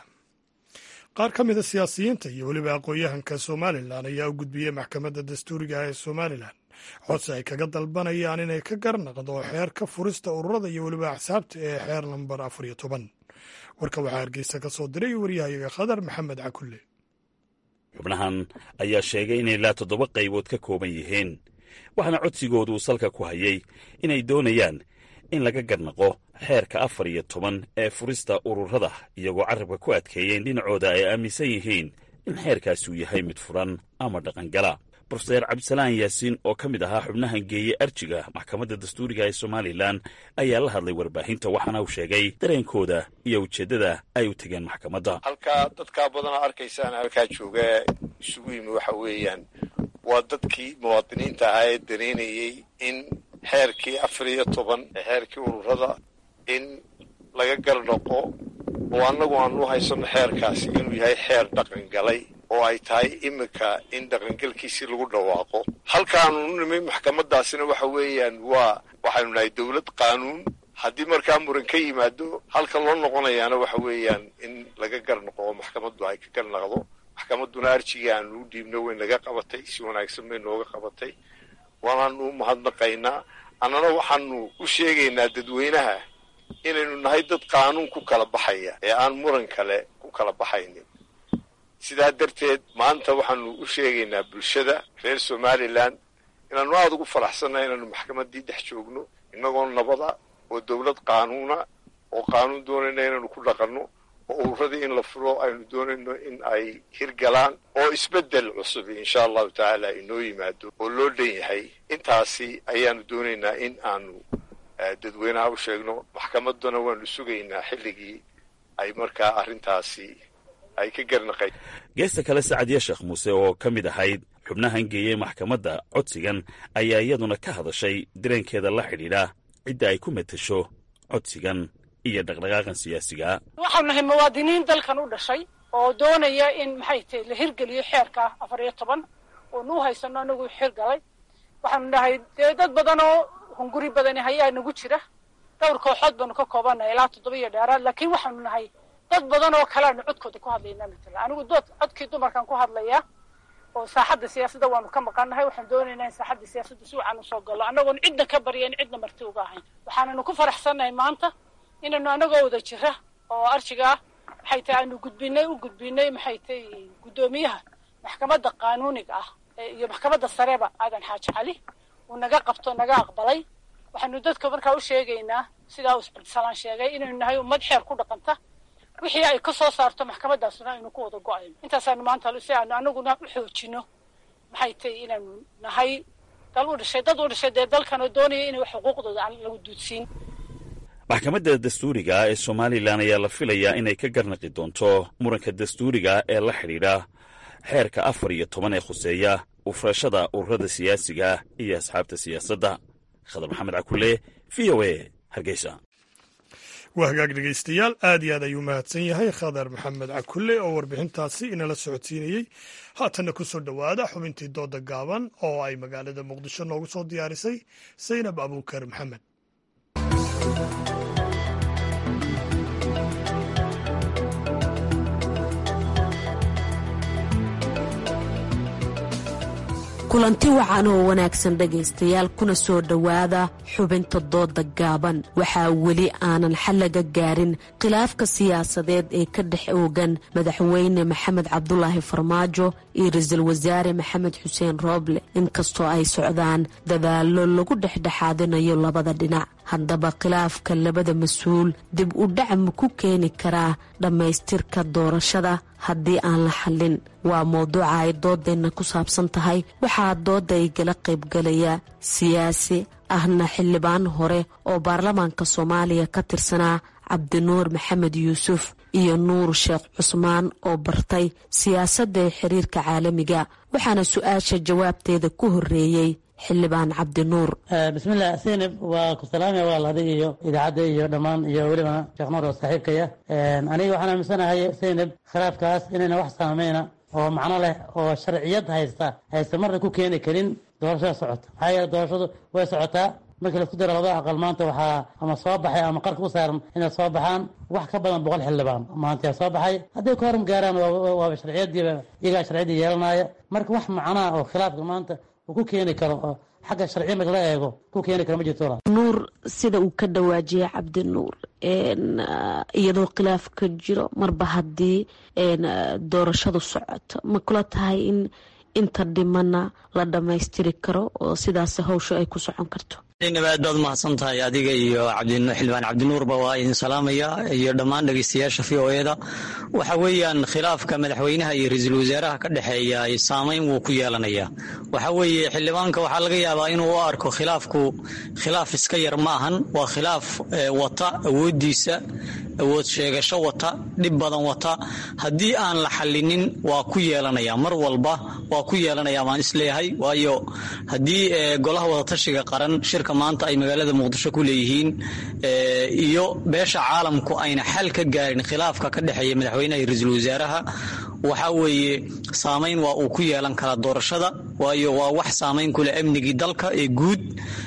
qaar ka mida siyaasiyiinta iyo weliba aqoon-yahanka somalilan ayaa u gudbiyey maxkamadda dastuuriga ah ee somalilan codsi ay kaga dalbanayaan inay ka garnaqdo xeerka furista ururada iyo weliba axsaabta ee xeer lambar afar iyo toban. warka waxaa hargeysa ka soo diray waryahayaga khadar maxamed cakulle. xubnahan ayaa sheegay inay ilaa toddoba qaybood ka kooban yihiin, waxaana codsigoodu salka ku hayay inay doonayaan in laga garnaqo xeerka afar iyo toban ee furista ururada, iyagoo carrabka ku adkeeyeen dhinacooda ay aaminsan yihiin in xeerkaasuu yahay mid furan ama dhaqangala. brofeer cabdisalaan yaasiin oo ka mid ahaa xubnahan geeye arjiga maxkamadda dastuuriga ee somalilan ayaa la hadlay warbaahinta, waxaana uu sheegay dareenkooda iyo ujeeddada ay u tegeen maxkamadda. halkaa dadkaa badanoo arkaysaan halkaa jooga isugu yimi waxa weeyaan waa dadkii muwaadiniinta ahaa ee daneynayey in xeerkii afar iyo toban ee xeerkii ururada in laga garnaqo oo annagu aanu haysano xeerkaasi inuu yahay xeer dhaqangalay oo ay tahay iminka in dhaqangalkiisii lagu dhawaaqo. halkaanu nimay maxkamadaasina waxa weeyaan waa waxaynu nahay dowlad qaanuun. haddii markaa muran ka yimaado halka loo noqonayaana waxa weeyaan in laga garnaqo oo maxkamaddu ay ka garnaqdo. maxkamadduna arjigii aanu u dhiibno way naga qabatay, si wanaagsan bay nooga qabatay, waanaanu u mahadnaqaynaa. annana waxaanu u sheegaynaa dadweynaha inaynu nahay dad qaanuun ku kala baxaya ee aan muran kale ku kala baxaynin. sidaa darteed maanta waxaanu u sheegaynaa bulshada reer somalilan inaanu aada ugu faraxsannahay inaanu maxkamaddii dhex joogno innagoo nabada oo dowlad qaanuuna oo qaanuun doonayna inaanu ku dhaqanno oo ururadii in la furo aynu doonayno in ay hirgalaan oo isbeddel cusub insha allahu tacaala inoo yimaado oo loo dhan yahay. intaasi ayaanu doonaynaa in aanu dadweynaha u sheegno. maxkamadduna waanu sugaynaa xilligii ay markaa arrintaasi ay ka garnaqay. geesta kale sacadiya sheekh muuse oo ka mid ahayd xubnahan geeyey maxkamadda codsigan ayaa iyaduna ka hadashay dareenkeeda la xidhiidha cidda ay ku matasho codsigan iyo dhaqdhaqaaqan siyaasiga. waxaanu nahay muwaadiniin dalkan u dhashay oo doonaya in maxay tahay la hirgeliyo xeerka afar iyo toban oo nuu haysano anagu hirgalay. waxaanu nahay dee dad badan oo hunguri badani hayaa nagu jira, dhowr kooxood baanu ka koobannahay ilaa toddoba iyo dheeraad, laakiin waxaanu nahay dad badan oo kaleanu codkooda ku hadlaynaa. matala anigu dood codkii dumarkan ku hadlayaa oo saaxadda siyaasadda waanu ka maqannahay. waxaan doonaynaa in saaxadda siyaasadda si wacan usoo gallo annagoon cidna ka baryayn cidna marti uga ahayn. waxaananu ku faraxsannahay maanta inaynu anagoo wada jira oo arjigaa maxay tahay aanu gudbinay u gudbinay maxay tahay guddoomiyaha maxkamadda qaanuuniga ah iyo maxkamadda sareba aadan xaaji cali uu naga qabto naga aqbalay. waxaanu dadka markaa u sheegaynaa sidaa uu cabdisalaan sheegay inaynu nahay ummad xeer ku dhaqanta, wixii ay ka soo saarto maxkamadaasuna aynu ku wada go-ayno. intaasaanu maanta si aanu anaguna u xoojino maxay tahay inaanu nahay dal u dhashay dad u dhashay dee dalkan oo doonaya inay xuquuqdooda aan lagu duudsiin. maxkamadda dastuuriga ee somalilan ayaa la filayaa inay ka garnaqi doonto muranka dastuuriga ee la xidhiidha xeerka afar iyo toban ee khuseeya ufrashada ururada siyaasiga iyo asxaabta siyaasadda. khadar maxamed cakulle, v o a, hargeysa. waa hagaag dhegaystayaal, aad iyo aad ayuu mahadsan yahay khadar maxamed cakulle oo warbixintaasi inala socodsiinayey. haatanna ku soo dhowaada xubintii dooda gaaban oo ay magaalada muqdisho noogu soo diyaarisay saynab abuukar maxamed. kulanti wacan oo wanaagsan dhegaystayaal, kuna soo dhowaada xubinta dooda gaaban. waxaa weli aanan xal laga gaarin khilaafka siyaasadeed ee ka dhex oogan madaxweyne maxamed cabdulaahi farmaajo iyo ra-iisul wasaare maxamed xuseen rooble, inkastoo ay socdaan dadaallo lagu dhexdhexaadinayo labada dhinac. haddaba khilaafka labada mas-uul dib u dhac ma ku keeni karaa dhammaystirka doorashada haddii aan la xallin? waa mowduuca ay doodeenna ku saabsan tahay. waxaa dooda igala qaybgalaya siyaasi ahna xildhibaan hore oo baarlamaanka soomaaliya ka tirsanaa cabdinuur maxamed yuusuf iyo nuur sheekh cusmaan oo bartay siyaasadda ee xiriirka caalamiga. waxaana su-aasha jawaabteeda ku horeeyey xildhibaan cabdinuur. bismillah seynab waa ku salaamaya walaal adiga iyo idaacadda iyo dhammaan iyo weliba sheekh nuur oo saaxiibkaya. aniga waxaan aaminsanahay seynab khilaafkaas inayna wax saameyna oo macno leh oo sharciyad haysta haysta marna ku keeni karin doorashada socota. maxaa yeele doorashadu way socotaa. markii laisku daro labada aqal maanta waxaa ama soo baxay ama qarka u saaran inay soo baxaan wax ka badan boqol xildhibaan maanta soo baxay. hadday ka horum gaaraan waaba sharciyadiiba iyagaa sharciyadii yeelanaya. marka wax macnaha oo khilaafka maanta uu ku keeni karo oo xagga sharciya marka la eego ku keeni karo ma jirto. nuur, sida uu ka dhawaajiyay cabdinuur, iyadoo khilaaf ka jiro marba haddii doorashadu socoto, ma kula tahay in inta dhimana la dhammaystiri karo oo sidaas hawsha ay ku socon karto? aad baad umahadsan tahay adiga iyo xildhibaan cabdinuurba waa idin salaamaya iyo dhammaan dhegeystayaasha v o eda. waxa weeyaan khilaafka madaxweynaha iyo ra-iisul wasaaraha ka dhexeeya saameyn wuu ku yeelanaya. waxa weeye xildhibaanka waxaa laga yaabaa inuu u arko khilaafku khilaaf iska yar maahan, waa khilaaf wata awoodiisa, awood sheegasho wata, dhib badan wata. haddii aan la xalinin waa ku yeelanaya, mar walba waa ku yeelanaya baan isleeyahay. waayo haddii golaha wadatashiga qaran shirka maanta ay magaalada muqdisho ku leeyihiin iyo beesha caalamku ayna xal ka gaarin khilaafka ka dhexeeya madaxweynaha iyo ra-iisul wasaaraha, waxaa weeye saameyn waa uu ku yeelan karaa doorashada. waayo waa wax saameyn ku leh amnigii dalka ee guud.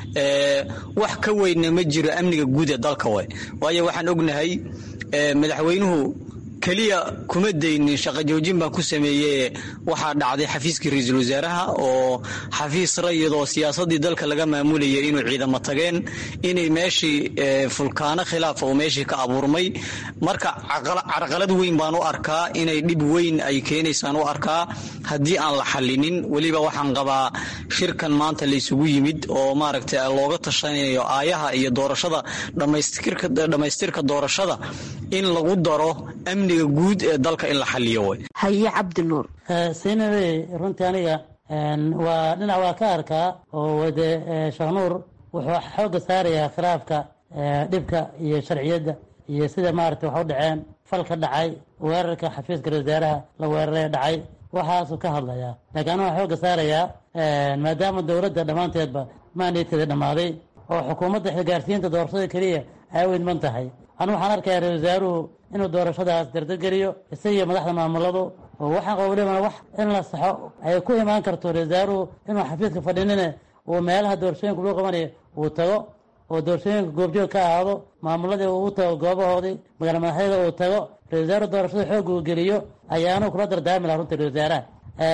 wax ka weynna ma jiro amniga guud ee dalka way. waayo waxaan ognahay madaxweynuhu keliya kuma daynin shaqo joojin baan ku sameeyey. waxaa dhacday xafiiskii ra-iisul wasaaraha oo xafiis rayid oo siyaasadii dalka laga maamulayay inuu ciidamo tageen, inay meeshii fulkaano khilaafa oo meeshii ka abuurmay. marka carqalad weyn baan u arkaa, inay dhib weyn ay keenaysaan u arkaa haddii aan la xalinin. weliba waxaan qabaa shirkan maanta laysugu yimid oo maaragtay looga tashanayo aayaha iyo doorashada dhammaystirka doorashada in lagu daro amniga guud ee dalka in la xaliyo way. haye cabdinuur. sinabe runtii aniga waa dhinac waa ka arkaa oo wade sheekh nuur wuxuu xooga saarayaa khilaafka dhibka iyo sharciyadda iyo sida maaragtay wax u dhaceen, fal ka dhacay, weerarka xafiiska wasaaraha la weeraray dhacay, waxaasuu ka hadlayaa. laakiin aniga waxaa xooga saarayaa maadaama dowladda dhammaanteedba maandeedkeeda dhammaaday oo xukuumadda xilgaarsiinta doorashada keliya ay u idman tahay. anigu waxaan arkayaa ra-isul wasaaruhu inuu doorashadaas dardargeliyo isagiyo madaxda maamuladu oo waxaan qaba welibana wax in la saxo ay ku imaan karto. ra-isul wasaaruhu inuu xafiiska fadhinine uu meelaha doorashooyinka loo qabanayo uu tago oo doorashooyinka goobjoog ka ahaado, maamuladii uu tago goobahoodii, magaala madaxyada uu tago, ra-isul wasaaruhu doorashada xoogga uu geliyo ayaanu kula dardaarmi laha runtii ra-isul wasaaraha.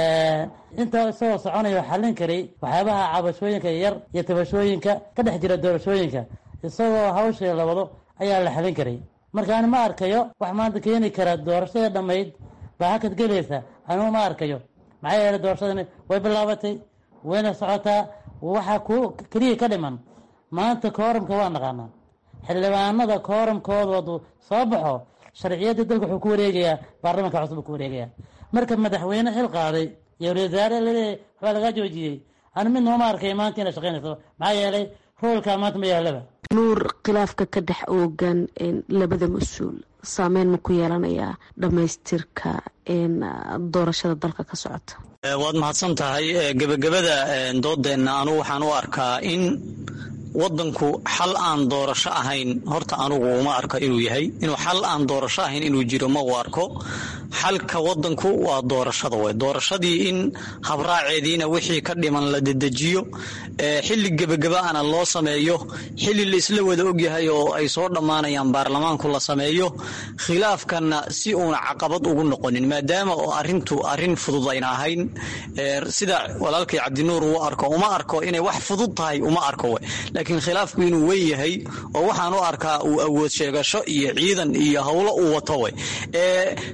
intaa isagoo soconayo xallin karay waxyaabaha cabashooyinka yar iyo tabashooyinka ka dhex jira doorashooyinka, isagoo hawshii la wado ayaa la xalin karay. marka ani ma arkayo wax maanta keeni kara doorashada dhammayd baa hakad gelaysa, anigu ma arkayo. maxaa yeelay doorashadani way bilaabatay, wayna socotaa. waxaa ku keliya ka dhiman maanta kooramka waa naqaanaa. xildhibaanada kooramkooda wadu soo baxo sharciyadda dalka wuxuu ku wareegayaa baarlamanka cusub ku wareegayaa. marka madaxweyne xil qaaday iyo ra-isul wasaare laleeyahay waxbaa lagaa joojiyey, ani midna uma arkay maanta inay shaqaynayso. maxaa yeelay roolkaa maanta ma yaalaba. nuur, khilaafka ka dhex oogan labada mas-uul saameyn ma ku yeelanayaa dhammaystirka doorashada dalka ka socota? waad mahadsan tahay. gebagabada doodeenna anugu waxaan u arkaa in wadanku xal aan doorasho ahayn, horta anugu uma arko inuu yahay inuu xal aan doorasho ahayn inuu jiro ma u arko. xalka wadanku waa doorashada way. doorashadii in habraaceediina wixii ka dhiman la dedejiyo, xilli gebagabaana loo sameeyo, xilli la isla wada ogyahay oo ay soo dhammaanayaan baarlamaanku la sameeyo, khilaafkanna si uuna caqabad ugu noqonin, maadaama oo arintu arin fudud ayna ahayn. sida walaalkay cabdinuur uu arko uma arko inay wax fudud tahay, uma arko way. laakiin khilaafku inuu weyn yahay oo waxaan u arkaa uu awood sheegasho iyo ciidan iyo howlo uu wato way. khilaaf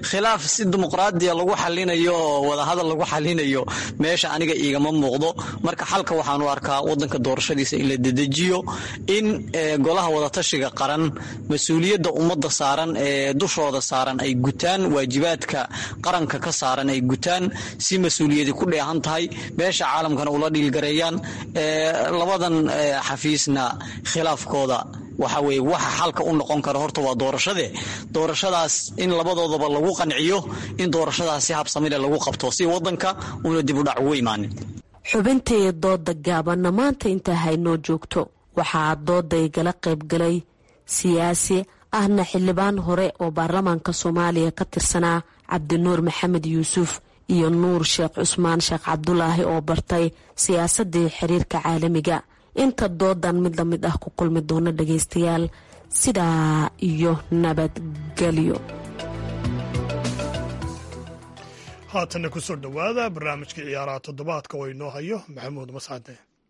si dimuqraadiya lagu xalinayo oo wadahadal lagu xalinayo meesha aniga iigama muuqdo. marka xalka waxaan u arkaa wadanka doorashadiisa in la dedejiyo, in golaha wadatashiga qaran mas-uuliyadda ummadda saaran ee dushooda saaran ay gutaan, waajibaadka qaranka ka saaran ay gutaan, si mas-uuliyadi ku dheehan tahay, beesha caalamkana ula dhiilgareeyaan. labadan xafiisna khilaafkooda waxa weye waxa xalka u noqon kara horta waa doorashade doorashadaas in labadoodaba lagu qanciyo, in doorashadaas si habsamile lagu qabto si wadanka una dib u dhac ugu imaanin. xubintay dooda gaabanna maanta intaa haynoo joogto. waxaa dooda igala qaybgalay siyaasi ahna xildhibaan hore oo baarlamaanka soomaaliya ka tirsanaa cabdinuur maxamed yuusuf iyo nuur sheekh cusmaan sheekh cabdulaahi oo bartay siyaasadii xiriirka caalamiga. inta doodan mid la mid ah ku kulmi doona dhagaystayaal, sidaa iyo nabadgelyo. haatanna ku soo dhowaada barnaamijkii ciyaaraha toddobaadka oo inoo hayo maxamuud mascade.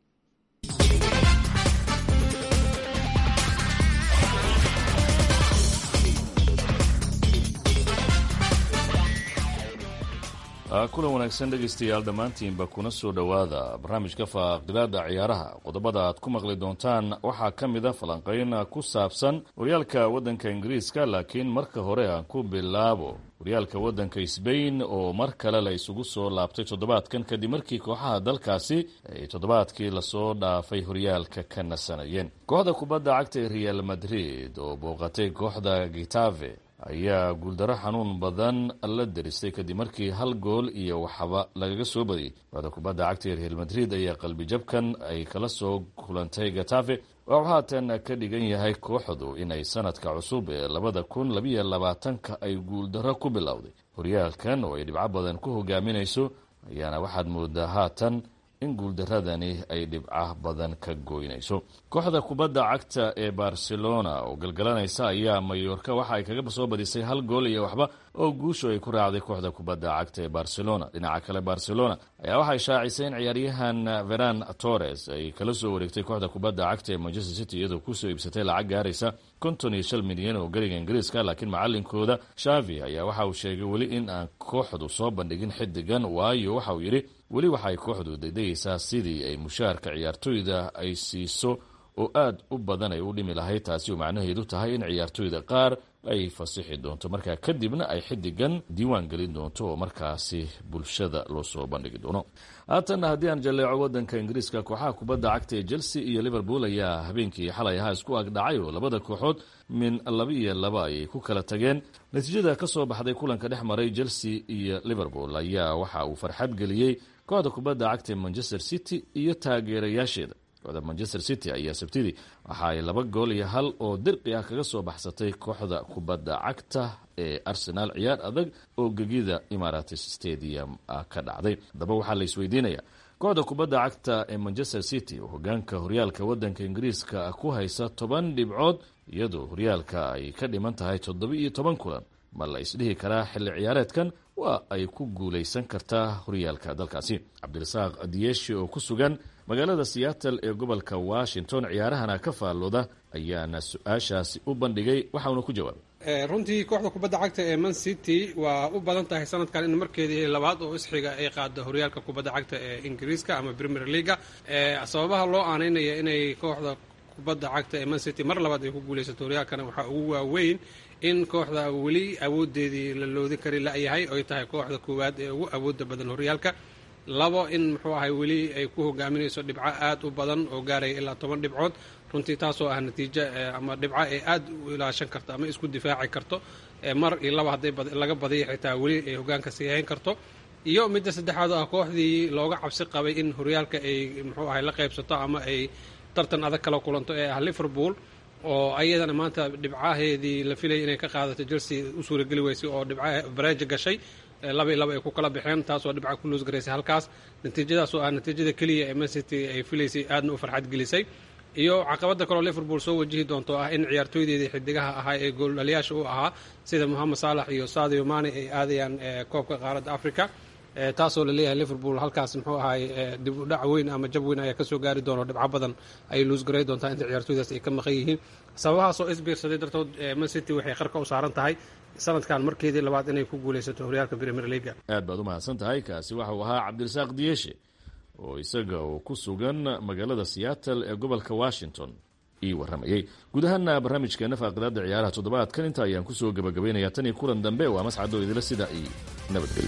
kulan wanaagsan dhegaystayaal dhammaantiinba kuna soo dhowaada barnaamijka faaqidaada ciyaaraha. qodobada aad ku maqli doontaan waxaa ka mid a falanqayn ku saabsan horyaalka waddanka ingiriiska, laakiin marka hore aan ku bilaabo horyaalka waddanka sbain oo mar kale la isugu soo laabtay toddobaadkan kadib markii kooxaha dalkaasi ay toddobaadkii lasoo dhaafay horyaalka ka nasanayeen. kooxda kubadda cagta ee real madrid oo booqatay kooxda gitave ayaa guuldaro xanuun badan la daristay kadib markii hal gool iyo waxba lagaga soo badiyey. kooxda kubadda cagta ee real madrid ayaa qalbi jabkan ay kala soo kulantay getafe waxuu haatan ka dhigan yahay kooxdu inay sanadka cusub ee labada kun labiyo labaatanka ay guuldaro ku bilowday. horyaalkan oo ay dhibco badan ku hogaaminayso ayaana waxaad moodaa haatan in guuldaradani ay dhibca badan ka goynayso. kooxda kubadda cagta ee barcelona oo galgalanaysa ayaa mayorka waxa ay kaga soo badisay hal gool iyo waxba oo guusho ay ku raacday kooxda kubadda cagta ee barcelona. dhinaca kale barcelona ayaa waxay shaacisay in ciyaaryahan veran torres ay kala soo wareegtay kooxda kubadda cagta ee manchester city iyadoo kusoo iibsatay lacag gaaraysa konton iyo shan milyan oo gariga ingiriiska, laakiin macalinkooda shavi ayaa waxa uu sheegay weli in aan kooxdu soo bandhigin xidigan, waayo waxa uu yidhi weli waxay kooxdu degdegaysaa sidii ay mushaarka ciyaartoyda ay siiso oo aad u badan ay u dhimi lahayd, taasi oo macnaheedu tahay in ciyaartoyda qaar ay fasixi doonto markaa kadibna ay xidigan diiwaan gelin doonto oo markaasi bulshada loo soo bandhigi doono. haatanna haddii aan jaleeco wadanka ingiriiska, kooxaha kubadda cagta ee chelsea iyo liverpool ayaa habeenkii xalay ahaa isku agdhacay oo labada kooxood min laba iyo laba ayay ku kala tageen. natiijada ka soo baxday kulanka dhex maray chelsea iyo liverpool ayaa waxa uu farxad geliyey kooxda kubadda cagta ee manchester city iyo taageerayaasheeda. kooxda manchester city ayaa sabtidii waxa ay laba gool iyo hal oo dirqi ah kaga soo baxsatay kooxda kubadda cagta ee arsenal, ciyaar adag oo gegida Emirates Stadium ka dhacday. haddaba waxaa la isweydiinayaa kooxda kubadda cagta ee manchester city oo hogaanka horyaalka wadanka ingiriiska ku haysa toban dhibcood iyadoo horyaalka ay ka dhiman tahay toddoba iyo toban kulan, ma la isdhihi karaa xilli ciyaareedkan waa ay ku guulaysan kartaa horyaalka dalkaasi? cabdirasaaq diyeeshi oo ku sugan magaalada seattle ee gobolka washington ciyaarahana ka faallooda ayaana su-aashaasi u bandhigay waxauna ku jawaabay. runtii kooxda kubadda cagta ee man city waa u badan tahay sanadkan in markeedii labaad oo isxiga ay qaado horyaalka kubadda cagta ee ingiriiska ama premier leaga. sababaha loo aaneynaya inay kooxda kubadda cagta ee man city mar labaad ay ku guulaysato horyaalkana waxaa ugu waaweyn in kooxda weli awoodeedii la loodi kari la-yahay oy tahay kooxda koowaad ee ugu awooda badan horyaalka. labo in muxuu ahay weli ay ku hogaaminayso dhibco aad u badan oo gaaraya ilaa toban dhibcood, runtii taasoo ah natiijo ama dhibco ay aad u ilaashan karto ama isku difaaci karto. mar iyo laba hadday laga badiya xitaa weli ay hogaanka sii hayn karto. iyo midda saddexaad oo ah kooxdii looga cabsi qabay in horyaalka ay muxuu ahay la qaybsato ama ay tartan adag kala kulanto ee ah liverpool oo ayadana maanta dhibcaheedii la filayay inay ka qaadato Chelsea u suurageli weysay oo dhibcaha bareejo gashay laba iyo laba ay ku kala baxeen, taasoo dhibca ku loos garaysay halkaas. natiijadaas oo ah natiijada keliya ee Man City ay filaysay aadna u farxad gelisay. iyo caqabada kaloo Liverpool soo wajihi doonto ah in ciyaartooydeedii xidigaha ahaa ee gooldhaliyaasha u ahaa sida Mohamed Salah iyo Sadio Mane ay aadayaan koobka qaaradda Afrika. taasoo laleeyahay liverpool halkaas muxuu ahaay dib u dhac weyn ama jab weyn ayaa kasoo gaari doona dhibco badan ayay luusgaray doontaa inta ciyaartooydaas ay ka maqan yihiin sababahaasoo isbiirsaday dartood man city waxay qarka u saaran tahay sanadkan markeedii labaad inay ku guulaysato horyaalka premier leaga aad baad u mahadsan tahay kaasi waxauu ahaa cabdirasaaq diyeshe oo isaga oo ku sugan magaalada seattle ee gobolka washington ii warramayey guud ahaana barnaamijkeena faaqidaada ciyaaraha toddobaadkan inta ayaan kusoo gabagabaynayaa tan iyo kulan dambe waa mascadoo idila sida iyo nabadgelyo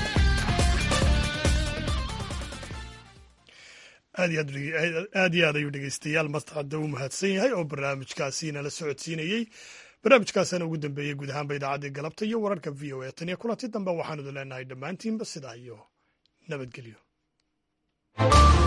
aad iyo aad iyo aad ayuu dhegeystayaal mascada u mahadsan yahay oo barnaamijkaasi nala socodsiinayey barnaamijkaasana ugu dambeeyey guud ahaanba idaacaddii galabta iyo wararka v o a tan iyo kulanti dambe waxaanu idin leenahay dhammaantiinba sidaa iyo nabadgelyo